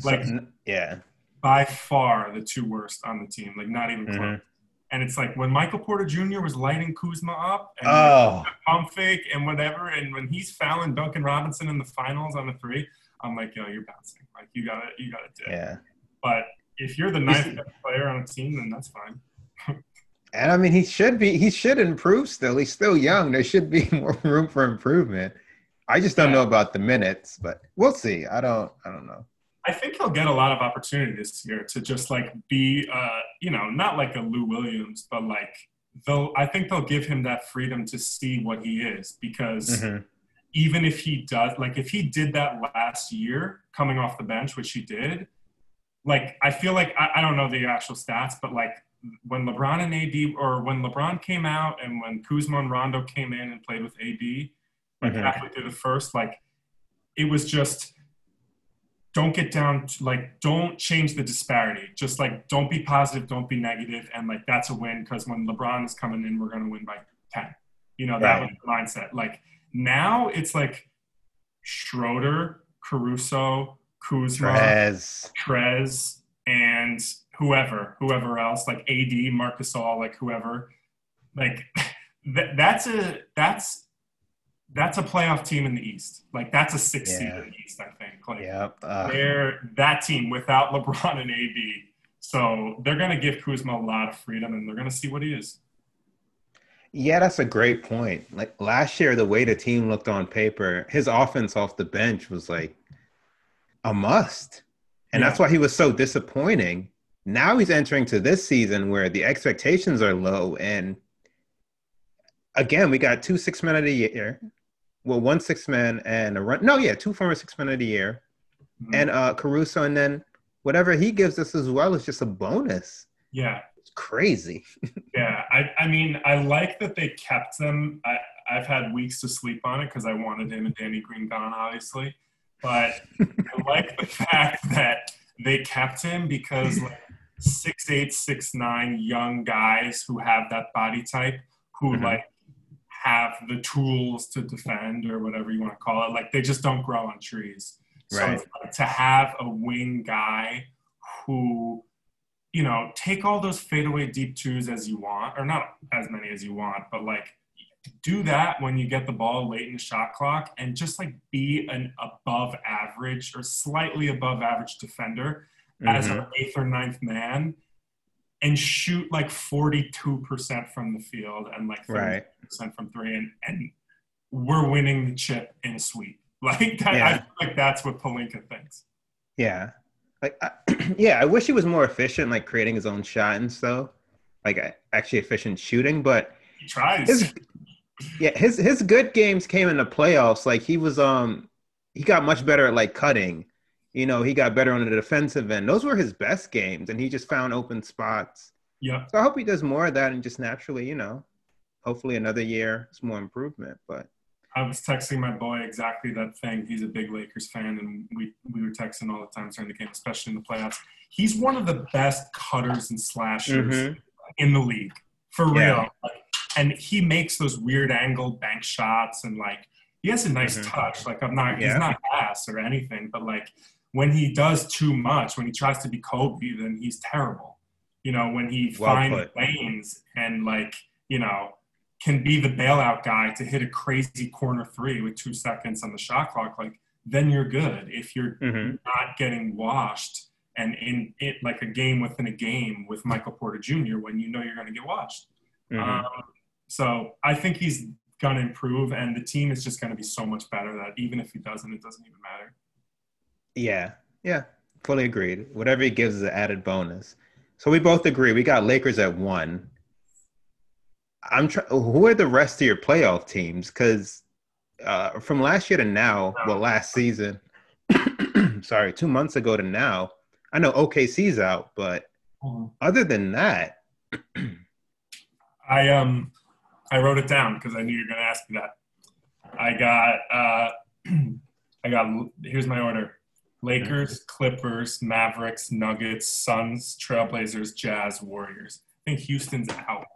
By far the 2 worst on the team, like not even close. And it's like when Michael Porter Jr. was lighting Kuzma up and pump fake and whatever, and when he's fouling Duncan Robinson in the finals on the 3, I'm like, yo, you're bouncing. Like you gotta do it. Yeah. But if you're the 9th player on a team, then that's fine. And I mean, he should improve still. He's still young. There should be more room for improvement. I just don't know about the minutes, but we'll see. I don't know. I think he'll get a lot of opportunity this year to just like be, not like a Lou Williams, but like I think they'll give him that freedom to see what he is because even if he does, like if he did that last year coming off the bench, which he did, like I feel like I don't know the actual stats, but like when LeBron and AD or when LeBron came out and when Kuzma and Rondo came in and played with AD, like halfway through the first, like it was just don't get down to, like, don't change the disparity. Just, like, don't be positive, don't be negative, and, like, that's a win because when LeBron is coming in, we're going to win by 10. You know, that was the mindset. Like, now it's, like, Schroeder, Caruso, Kuzma, Trez, and whoever else, like AD, Marc Gasol, like whoever. Like, that's a playoff team in the East. Like, that's a 6 seed in the East, I think. Like, they're that team without LeBron and AD. So they're going to give Kuzma a lot of freedom, and they're going to see what he is. Yeah, that's a great point. Like, last year, the way the team looked on paper, his offense off the bench was like a must. And that's why he was so disappointing. Now he's entering to this season where the expectations are low, and again, we got 2 6 men of the year. Well, 1 6 man and a run. No, yeah, 2 former 6 men of the year. And Caruso, and then whatever he gives us as well is just a bonus. Yeah. It's crazy. Yeah. I mean, I like that they kept them. I've had weeks to sleep on it because I wanted him and Danny Green gone, obviously. But I like the fact that they kept him because, like, 6'8", 6'9" young guys who have that body type, who like have the tools to defend or whatever you want to call it. Like, they just don't grow on trees. So it's like to have a wing guy who, you know, take all those fadeaway deep twos as you want, or not as many as you want, but like do that when you get the ball late in the shot clock and just like be an above average or slightly above average defender as an 8th or 9th man and shoot like 42% from the field and like 30% from three. And we're winning the chip in a sweep. Like that, I feel like that's what Pelinka thinks. Yeah. Like, I wish he was more efficient, like creating his own shot and stuff. Like actually efficient shooting, but he tries. His good games came in the playoffs. Like he was, he got much better at like cutting. You know, he got better on the defensive end. Those were his best games, and he just found open spots. Yeah. So I hope he does more of that, and just naturally, you know, hopefully another year is more improvement. But I was texting my boy exactly that thing. He's a big Lakers fan, and we were texting all the time during the game, especially in the playoffs. He's one of the best cutters and slashers in the league, for real. Like, and he makes those weird angled bank shots, and like he has a nice touch. Like he's not fast or anything, but like when he does too much, when he tries to be Kobe, then he's terrible. You know, when he finds lanes and like, you know, can be the bailout guy to hit a crazy corner three with 2 seconds on the shot clock, like then you're good. If you're not getting washed and in it like a game within a game with Michael Porter Jr. when you know you're going to get washed. So I think he's going to improve, and the team is just going to be so much better that even if he doesn't, it doesn't even matter. Yeah, fully agreed. Whatever he gives is an added bonus. So we both agree. We got Lakers at 1. Who are the rest of your playoff teams? Because from last year to now, last season, 2 months ago to now, I know OKC's out, but other than that, I wrote it down because I knew you were going to ask me that. I got. Here's my order: Lakers, Clippers, Mavericks, Nuggets, Suns, Trailblazers, Jazz, Warriors. I think Houston's out.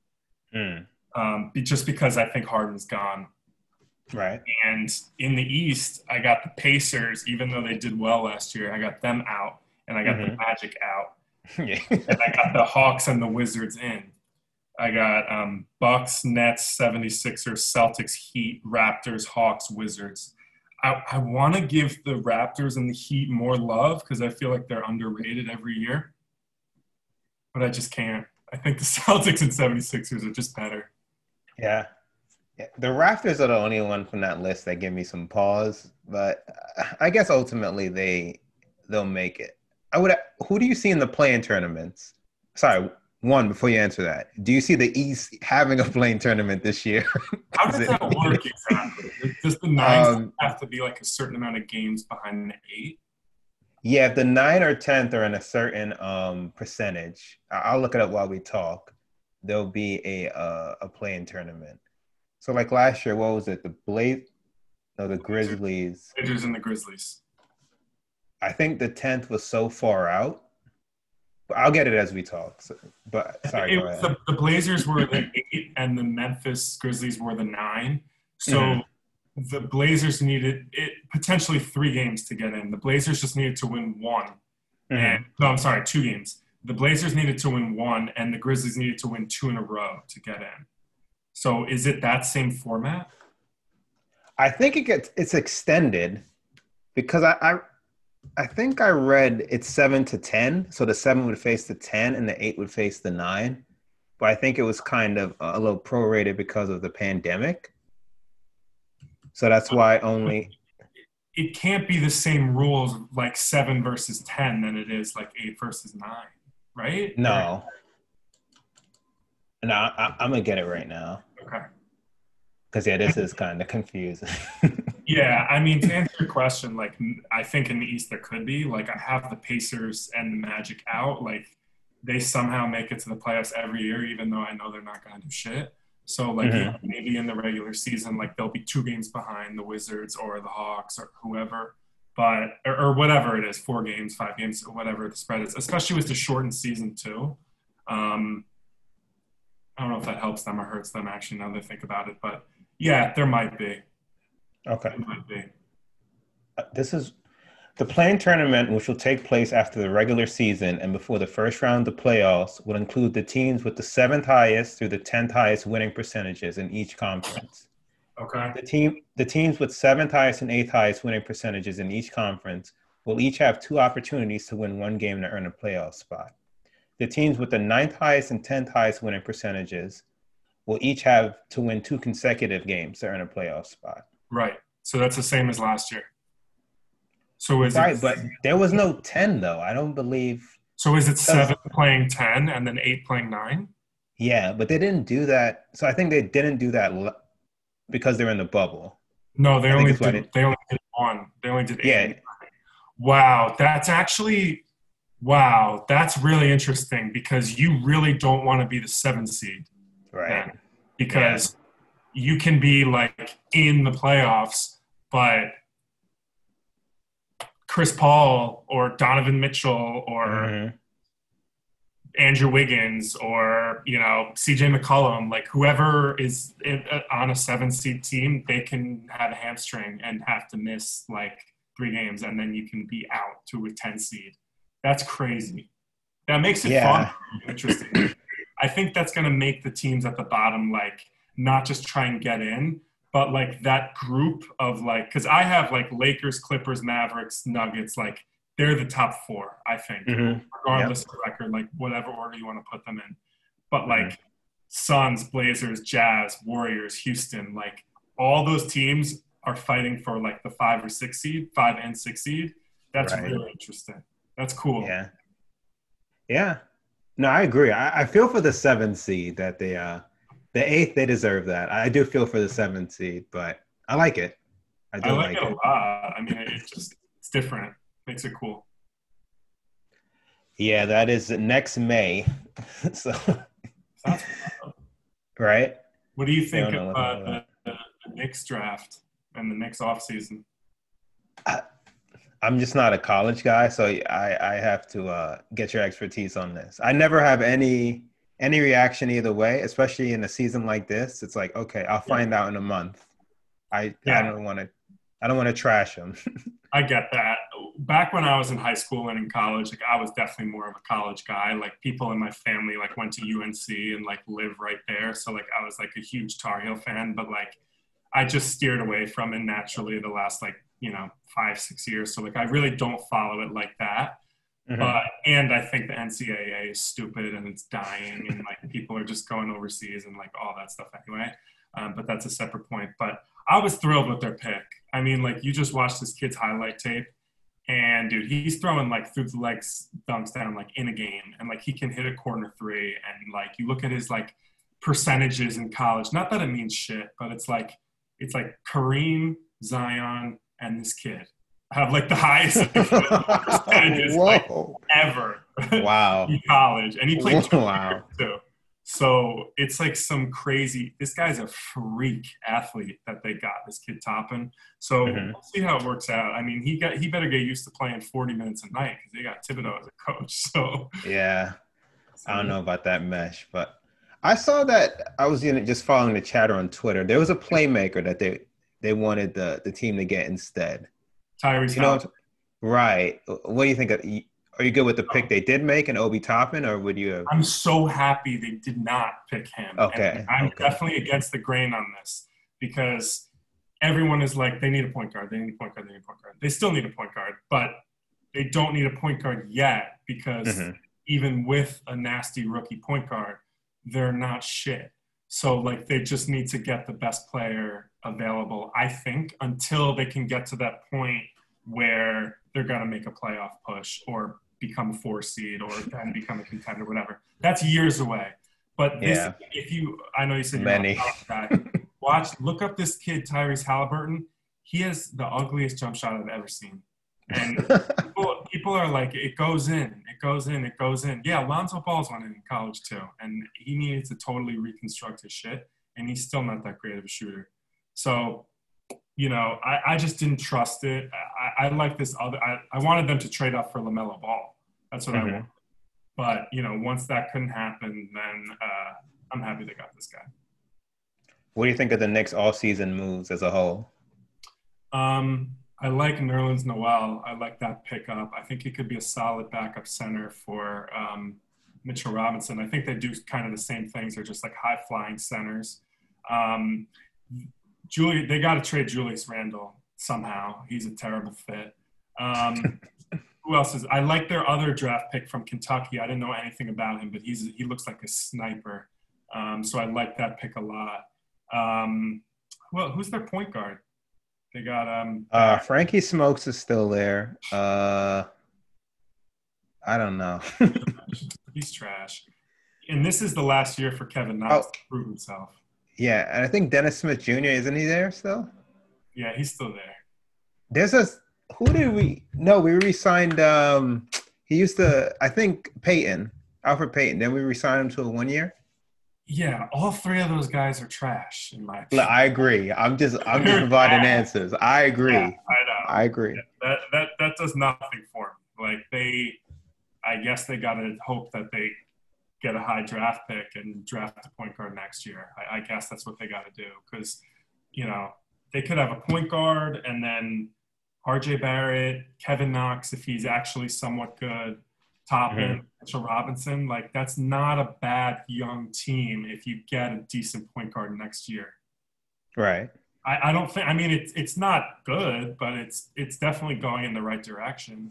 Just because I think Harden's gone. Right. And in the East, I got the Pacers, even though they did well last year. I got them out, and I got the Magic out. And I got the Hawks and the Wizards in. I got Bucks, Nets, 76ers, Celtics, Heat, Raptors, Hawks, Wizards. I want to give the Raptors and the Heat more love because I feel like they're underrated every year. But I just can't. I think the Celtics and 76ers are just better. Yeah. The Raptors are the only one from that list that give me some pause. But I guess ultimately they'll make it. Who do you see in the play-in tournaments? Sorry, one, before you answer that. Do you see the East having a play-in tournament this year? How does that work exactly? Does the 9 have to be like a certain amount of games behind the 8? Yeah, if the 9 or 10th are in a certain percentage, I'll look it up while we talk, there'll be a play-in tournament. So like last year, what was it? The Grizzlies. Blazers and the Grizzlies. I think the 10th was so far out. But I'll get it as we talk. So, but sorry, go ahead. The Blazers were the 8 and the Memphis Grizzlies were the 9. So the Blazers needed potentially 3 games to get in. The Blazers just needed to win 1. And no, I'm sorry, 2 games. The Blazers needed to win 1, and the Grizzlies needed to win 2 in a row to get in. So is it that same format? I think it's extended because I think I read it's 7 to 10. So the 7 would face the 10 and the 8 would face the 9. But I think it was kind of a little prorated because of the pandemic. So that's why it can't be the same rules like 7 versus 10 than it is like 8 versus 9, right? No. No, I'm going to get it right now. Okay. Because, yeah, this is kind of confusing. Yeah, I mean, to answer your question, like, I think in the East there could be. Like, I have the Pacers and the Magic out. Like, they somehow make it to the playoffs every year, even though I know they're not going to do shit. So, like, yeah, maybe in the regular season, like, they'll be 2 games behind the Wizards or the Hawks or whoever. But or whatever it is, 4 games, 5 games, or whatever the spread is, especially with the shortened season, too. I don't know if that helps them or hurts them, actually, now that I think about it. But, yeah, there might be. Okay. There might be. This is the play-in tournament, which will take place after the regular season and before the first round of the playoffs, will include the teams with the 7th highest through the 10th highest winning percentages in each conference. Okay. The teams with 7th highest and 8th highest winning percentages in each conference will each have 2 opportunities to win 1 game to earn a playoff spot. The teams with the 9th highest and 10th highest winning percentages will each have to win 2 consecutive games to earn a playoff spot. Right. So that's the same as last year. So is right, it, but there was no 10 though. I don't believe. So is it 7 playing 10 and then 8 playing 9? Yeah, but they didn't do that. So I think they didn't do that because they're in the bubble. No, they only did 1. They only did 8. Yeah. Wow, that's really interesting because you really don't want to be the 7th seed. Right. Then, because you can be like in the playoffs, but Chris Paul or Donovan Mitchell or Andrew Wiggins or, CJ McCollum, like whoever is on a 7th seed team, they can have a hamstring and have to miss like 3 games and then you can be out to a 10 seed. That's crazy. That makes it fun and interesting. I think that's going to make the teams at the bottom, like, not just try and get in, but like that group of like, because I have like Lakers, Clippers, Mavericks, Nuggets, like they're the top 4, I think, regardless of record, like whatever order you want to put them in. But like Suns, Blazers, Jazz, Warriors, Houston, like all those teams are fighting for like the 5 or 6 seed, 5 and 6 seed. That's really interesting. That's cool. Yeah. Yeah. No, I agree. I feel for the 7th seed that the 8th, they deserve that. I do feel for the 7th seed, but I like it. I like it a lot. I mean, it's different. Makes it cool. Yeah, that is next May. So, right? What do you think of the Knicks draft and the Knicks offseason? I'm just not a college guy, so I have to get your expertise on this. I never have any reaction either way, especially in a season like this. It's like, okay, I'll find out in a month. I don't want to trash them. I get that. Back when I was in high school and in college, like I was definitely more of a college guy. Like people in my family like went to UNC and like live right there, so like I was like a huge Tar Heel fan. But like I just steered away from it naturally the last 5-6 years. So like I really don't follow it like that. And I think the NCAA is stupid and it's dying and like people are just going overseas and like all that stuff anyway. But that's a separate point. But I was thrilled with their pick. I mean, like you just watched this kid's highlight tape and dude, he's throwing like through the legs dunks down like in a game. And like he can hit a corner 3 and like you look at his like percentages in college. Not that it means shit, but it's like Kareem, Zion, and this kid have like the highest percentages like, ever. Wow. In college, and he played 2 years too. So it's like some crazy. This guy's a freak athlete that they got. This kid Toppin. So we'll see how it works out. I mean, he better get used to playing 40 minutes a night because they got Thibodeau as a coach. So yeah, I don't know about that mesh, but I saw that I was just following the chatter on Twitter. There was a playmaker that they wanted the team to get instead. Tyrese Halliburton. Right. What do you think? Are you good with the pick they did make and Obi Toppin, or would you have? I'm so happy they did not pick him. Okay. And I'm definitely against the grain on this because everyone is like, they need a point guard. They need a point guard. They need a point guard. They still need a point guard, but they don't need a point guard yet because even with a nasty rookie point guard, they're not shit. So, like, they just need to get the best player available, I think, until they can get to that point where they're going to make a playoff push or become a 4 seed or then become a contender, whatever. That's years away. But this, I know you said you're not a guy. Look up this kid, Tyrese Halliburton. He has the ugliest jump shot I've ever seen. And people are like, it goes in, it goes in, it goes in. Yeah, Lonzo Ball's went in college too. And he needed to totally reconstruct his shit. And he's still not that great of a shooter. So, you know, I just didn't trust it. I like this other – I wanted them to trade up for LaMelo Ball. That's what I wanted. But, you know, once that couldn't happen, then I'm happy they got this guy. What do you think of the Knicks all-season moves as a whole? I like Nerlens Noel. I like that pickup. I think he could be a solid backup center for Mitchell Robinson. I think they do kind of the same things. They're just like high-flying centers. They got to trade Julius Randle somehow. He's a terrible fit. Who else is? I like their other draft pick from Kentucky. I didn't know anything about him, but he looks like a sniper. So I like that pick a lot. Well, who's their point guard? They got Frankie Smokes is still there. I don't know. He's trash. And this is the last year for Kevin Knox to prove himself. Yeah, and I think Dennis Smith Jr., isn't he there still? Yeah, he's still there. We re-signed, he used to, I think, Alfred Payton. Then we re-signed him to a 1 year. Yeah, all three of those guys are trash in my opinion. I agree. I'm just providing answers. I agree. Yeah, I know. I agree. Yeah, that does nothing for me. Like I guess they got to hope that they get a high draft pick and draft a point guard next year. I guess that's what they got to do because, you know, they could have a point guard and then RJ Barrett, Kevin Knox, if he's actually somewhat good, Toppin, Mitchell Robinson. Like, that's not a bad young team if you get a decent point guard next year. Right. I don't think – I mean, it's not good, but it's definitely going in the right direction.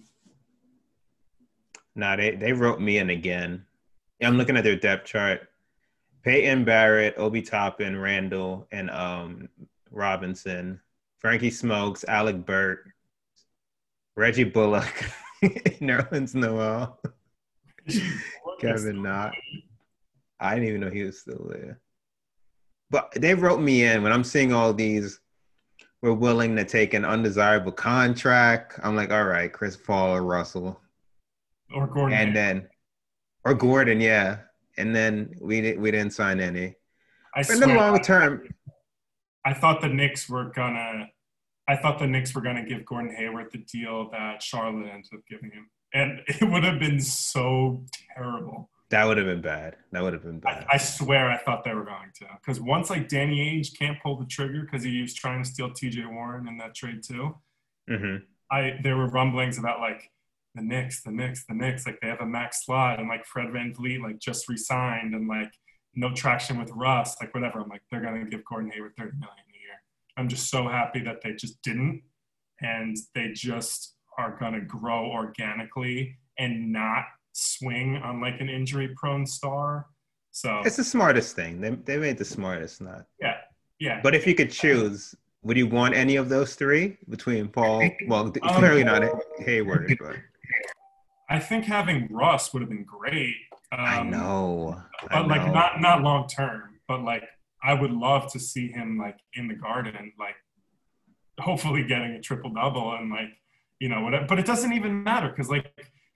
No, they wrote me in again. I'm looking at their depth chart. Peyton Barrett, Obi Toppin, Randall, and Robinson, Frankie Smokes, Alec Burke, Reggie Bullock, Nerlens Noel, Kevin Knox. I didn't even know he was still there. But they wrote me in when I'm seeing all these. We're willing to take an undesirable contract. I'm like, all right, Chris Paul or Russell. Or Gordon. Or Gordon, yeah. And then we didn't sign any. In the long term, I thought the Knicks were gonna give Gordon Hayward the deal that Charlotte ended up giving him, and it would have been so terrible. That would have been bad. I swear, I thought they were going to, because once like Danny Ainge can't pull the trigger because he was trying to steal T.J. Warren in that trade too. There were rumblings about like. The Knicks, like they have a max slot and like Fred VanVleet like just re-signed and like no traction with Russ, like whatever. I'm like, they're going to give Gordon Hayward $30 million a year. I'm just so happy that they just didn't, and they just are going to grow organically and not swing on like an injury-prone star. So it's the smartest thing. They made the smartest, not. Yeah. But if you could choose, would you want any of those three between Paul? Well, clearly not Hayward, but. I think having Russ would have been great. I know. Like not long term, but like I would love to see him like in the Garden, like hopefully getting a triple double and like, you know, whatever. But it doesn't even matter because like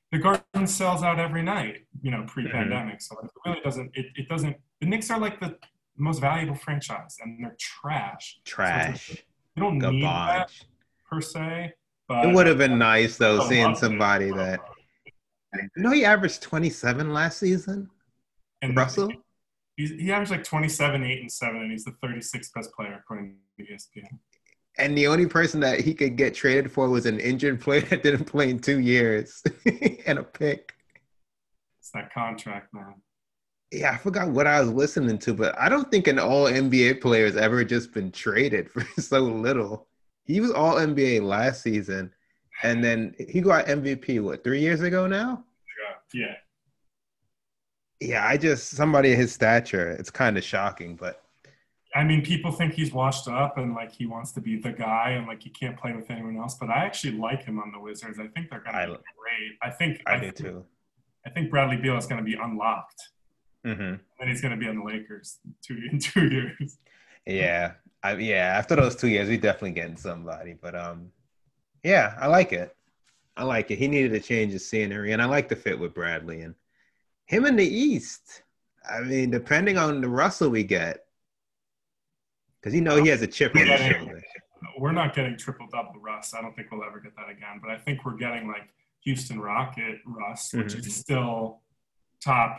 the Garden sells out every night, pre-pandemic. So it really doesn't. It doesn't. The Knicks are like the most valuable franchise, and they're trash. Trash. So you don't need that per se. But it would have been nice though, seeing somebody that. He averaged 27 last season. And Russell. He averaged like 27, 8, and 7, and he's the 36th best player according to ESPN. And the only person that he could get traded for was an injured player that didn't play in 2 years and a pick. It's that contract, man. Yeah, I forgot what I was listening to, but I don't think an all-NBA player has ever just been traded for so little. He was all-NBA last season, and then he got MVP, 3 years ago now? Yeah. Yeah, somebody of his stature, it's kind of shocking, but. I mean, people think he's washed up and like he wants to be the guy and like he can't play with anyone else, but I actually like him on the Wizards. I think they're going to be great. I do too. I think Bradley Beal is going to be unlocked. Mm-hmm. And then he's going to be on the Lakers in 2 years. Yeah. After those 2 years, we definitely getting somebody, but yeah, I like it. He needed to change his scenery, and I like the fit with Bradley and him in the East. I mean, depending on the Russell we get, because he has a chip on his shoulder. We're not getting triple-double Russ. I don't think we'll ever get that again. But I think we're getting, like, Houston Rocket Russ, which is still top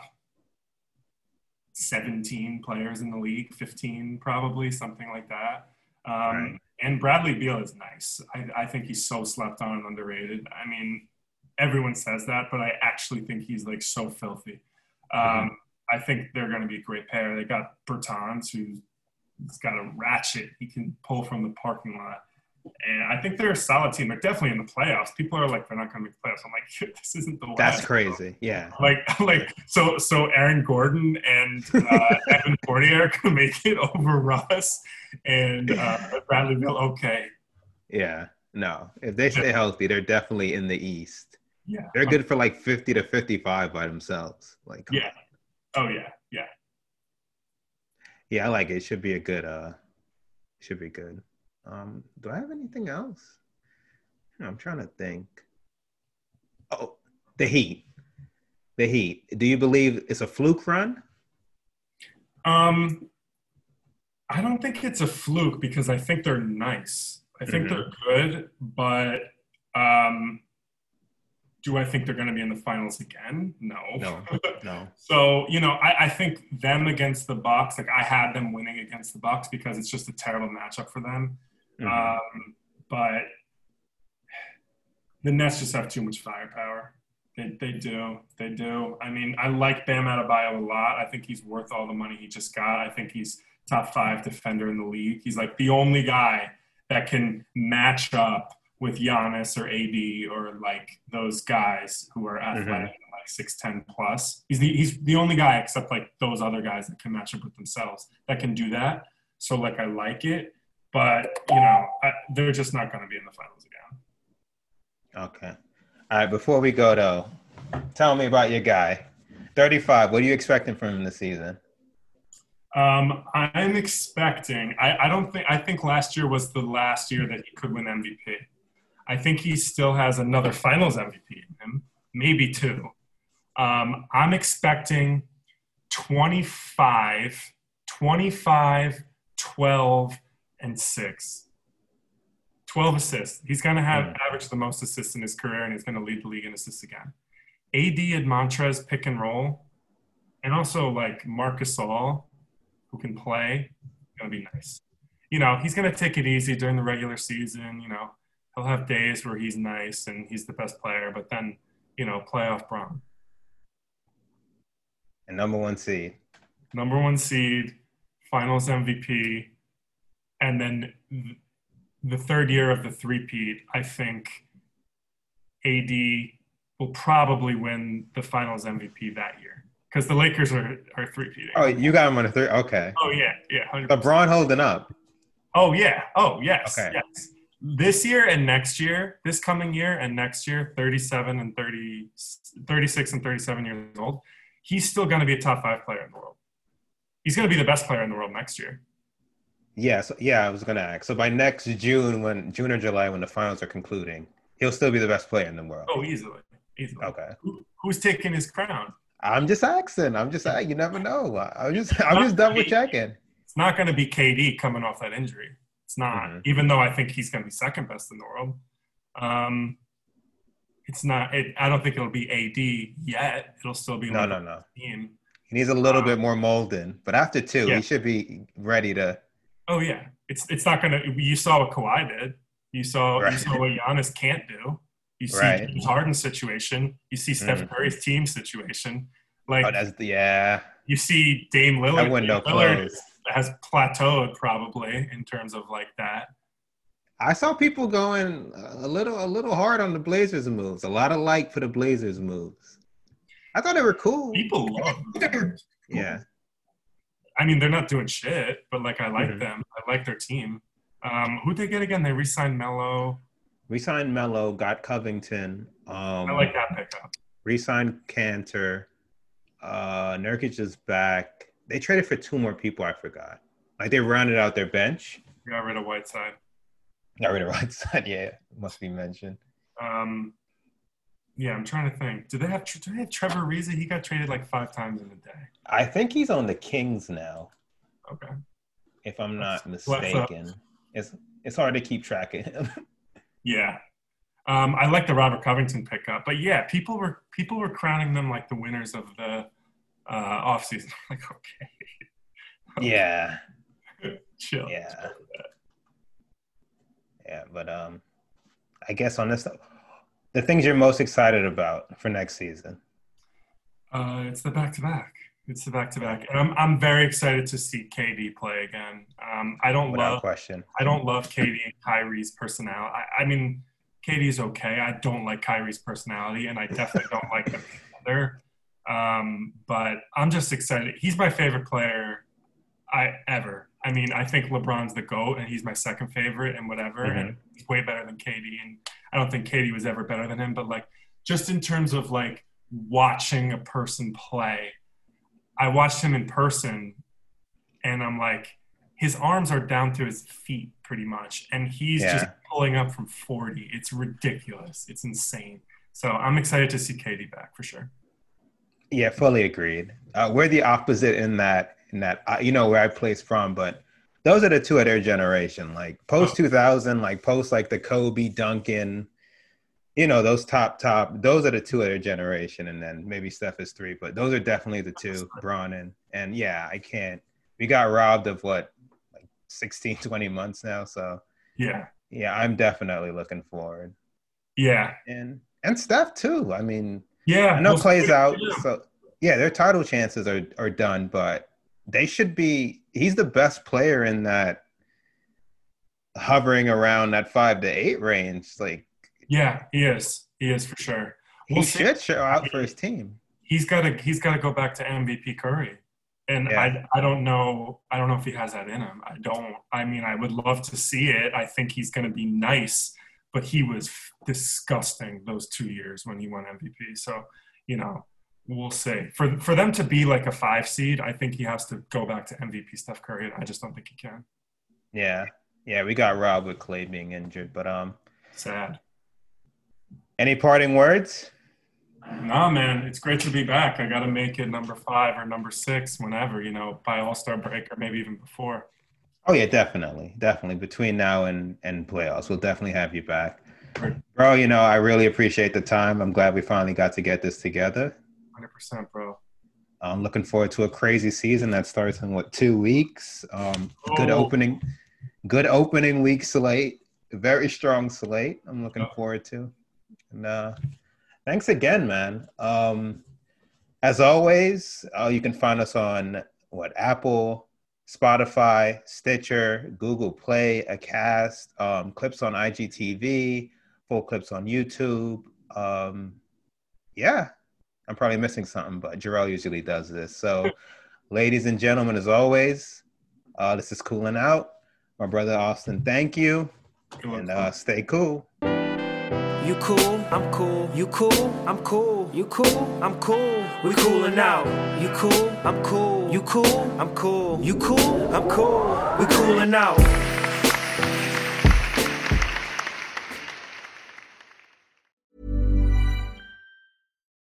17 players in the league, 15 probably, something like that. Right. And Bradley Beal is nice. I think he's so slept on and underrated. I mean, everyone says that, but I actually think he's, like, so filthy. I think they're going to be a great pair. They got Bertans, who's got a ratchet. He can pull from the parking lot. And I think they're a solid team. They're definitely in the playoffs. People are like, they're not going to make the playoffs. I'm like, this isn't the West. That's crazy. Yeah. So Aaron Gordon and Evan Fournier are going to make it over Russ and Bradley Beal. Okay. Yeah. No. If they stay healthy, they're definitely in the East. Yeah. They're good for like 50 to 55 by themselves. Like. Yeah. Oh, yeah. Yeah. Yeah, I like it. It should be a good should be good. Do I have anything else? I'm trying to think. Oh, the Heat. Do you believe it's a fluke run? I don't think it's a fluke because I think they're nice. I think they're good, but do I think they're going to be in the finals again? No. So, I think them against the Bucks, like I had them winning against the Bucks because it's just a terrible matchup for them. But the Nets just have too much firepower. They do. I mean, I like Bam Adebayo a lot. I think he's worth all the money he just got. I think he's top 5 defender in the league. He's like the only guy that can match up with Giannis or AD or like those guys who are athletic, like 6'10 plus. He's the only guy except like those other guys that can match up with themselves that can do that. So like I like it, but they're just not going to be in the finals again. Okay. All right. Before we go though, tell me about your guy, 35. What are you expecting from him this season? I'm expecting. I think last year was the last year that he could win MVP. I think he still has another Finals MVP in him, maybe 2. I'm expecting 25, 12, and 6. 12 assists. He's going to have average the most assists in his career, and he's going to lead the league in assists again. AD and Montrez pick and roll, and also like Marc Gasol, who can play, going to be nice. He's going to take it easy during the regular season, He'll have days where he's nice and he's the best player, but then, playoff Bron. And number 1 seed. Number 1 seed, Finals MVP, and then the third year of the three-peat, I think AD will probably win the Finals MVP that year because the Lakers are three-peating. Oh, you got him on a 3? Okay. Oh, yeah, 100%. LeBron holding up. Oh, yeah. Oh, yes. Okay. Yes. This year and next year, this coming year and next year, 36 and 37 years old, he's still going to be a top 5 player in the world. He's going to be the best player in the world next year. Yeah, I was going to ask. So by next June or July, when the finals are concluding, he'll still be the best player in the world. Oh, easily. Easily. Okay. Who's taking his crown? I'm just asking. You never know. I'm just double checking. It's not going to be KD coming off that injury. It's not, even though I think he's going to be second best in the world. It's not. I don't think it'll be AD yet. It'll still be no. Team. He needs a little bit more molding, but after 2, he should be ready to. Oh yeah, it's not going to. You saw what Kawhi did. You saw what Giannis can't do. You see James Harden's situation. You see Steph Curry's team situation. Like, you see Dame Lillard. That window Lillard has plateaued probably in terms of like that. I saw people going a little hard on the Blazers moves. A lot of like for the Blazers moves. I thought they were cool. People love them. Yeah. I mean, they're not doing shit, but like I like them. I like their team. Who'd they get again? They re-signed Melo. Re-signed Melo, got Covington. I like that pickup. Re-signed Cantor. Nurkic is back. They traded for 2 more people, I forgot. Like, they rounded out their bench. Got rid of Whiteside. Yeah. Must be mentioned. Yeah, I'm trying to think. Do they have Trevor Ariza? He got traded like 5 times in a day. I think he's on the Kings now. Okay. If I'm not mistaken. It's hard to keep track of him. Yeah. I like the Robert Covington pickup. But yeah, people were crowning them like the winners of the offseason. Like, okay. Yeah. Chill. Yeah. Yeah, but I guess on this, the things you're most excited about for next season. It's the back-to-back. And I'm very excited to see KD play again. I don't love KD and Kyrie's personality. I mean, KD's okay. I don't like Kyrie's personality, and I definitely don't like them together. But I'm just excited. He's my favorite player ever. I mean, I think LeBron's the GOAT, and he's my second favorite and whatever. And he's way better than KD. And I don't think KD was ever better than him. But, like, just in terms of, like, watching a person play, I watched him in person, and I'm like, his arms are down to his feet pretty much. And he's just pulling up from 40. It's ridiculous. It's insane. So I'm excited to see KD back for sure. Yeah, fully agreed. We're the opposite in that you know where I place from, but those are the 2 of their generation. Like post 2000, like post like the Kobe, Duncan, you know, those top. Those are the 2 of their generation, and then maybe Steph is 3, but those are definitely the 2. Bron and yeah, I can't. We got robbed of what, like 16, 20 months now. So yeah, I'm definitely looking forward. Yeah, and Steph too. I mean, yeah, I know Clay's out, so yeah, their title chances are done, but they should be. He's the best player in that, hovering around that 5 to 8 range. Like, yeah, he is for sure. He should show out for his team. He's got to go back to MVP Curry, and I don't know if he has that in him. I mean, I would love to see it. I think he's going to be nice, but he was disgusting those 2 years when he won MVP. So, you know. We'll see. For them to be like a 5 seed, I think he has to go back to MVP Steph Curry, and I just don't think he can. Yeah, we got robbed with Clay being injured, but sad. Any parting words? No, man, it's great to be back. I got to make it number 5 or number 6 whenever, you know, by All-Star break or maybe even before. Oh yeah, definitely. Between now and playoffs, we'll definitely have you back, bro. You know, I really appreciate the time. I'm glad we finally got to get this together. 100%, bro. I'm looking forward to a crazy season that starts in 2 weeks. Good opening week slate, very strong slate. I'm looking forward to. And thanks again, man. As always, you can find us on Apple, Spotify, Stitcher, Google Play, Acast, clips on IGTV, full clips on YouTube. Yeah. I'm probably missing something, but Jarrell usually does this. So, ladies and gentlemen, as always, this is Cooling Out. My brother Austin, thank you. And stay cool. You cool, I'm cool. You cool, I'm cool. You cool, I'm cool. We cooling out. You cool, I'm cool. You cool, I'm cool. You cool, I'm cool. We cooling out.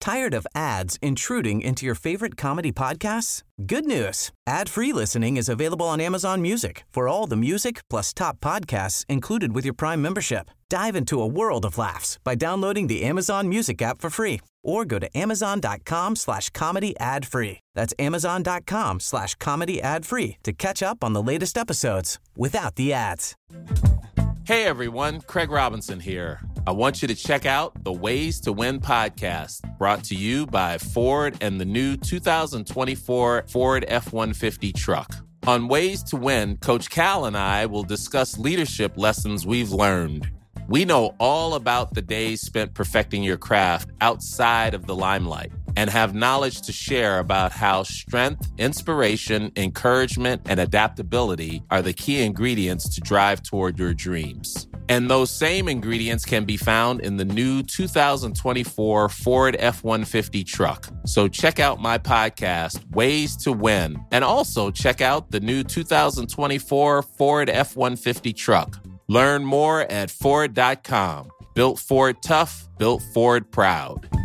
Tired of ads intruding into your favorite comedy podcasts? Good news. Ad-free listening is available on Amazon Music for all the music plus top podcasts included with your Prime membership. Dive into a world of laughs by downloading the Amazon Music app for free or go to amazon.com/comedy ad-free. That's amazon.com/comedy ad-free to catch up on the latest episodes without the ads. Hey everyone, Craig Robinson here. I want you to check out the Ways to Win podcast, brought to you by Ford and the new 2024 Ford F-150 truck. On Ways to Win, Coach Cal and I will discuss leadership lessons we've learned. We know all about the days spent perfecting your craft outside of the limelight and have knowledge to share about how strength, inspiration, encouragement, and adaptability are the key ingredients to drive toward your dreams. And those same ingredients can be found in the new 2024 Ford F-150 truck. So check out my podcast, Ways to Win, and also check out the new 2024 Ford F-150 truck. Learn more at Ford.com. Built Ford tough, built Ford proud.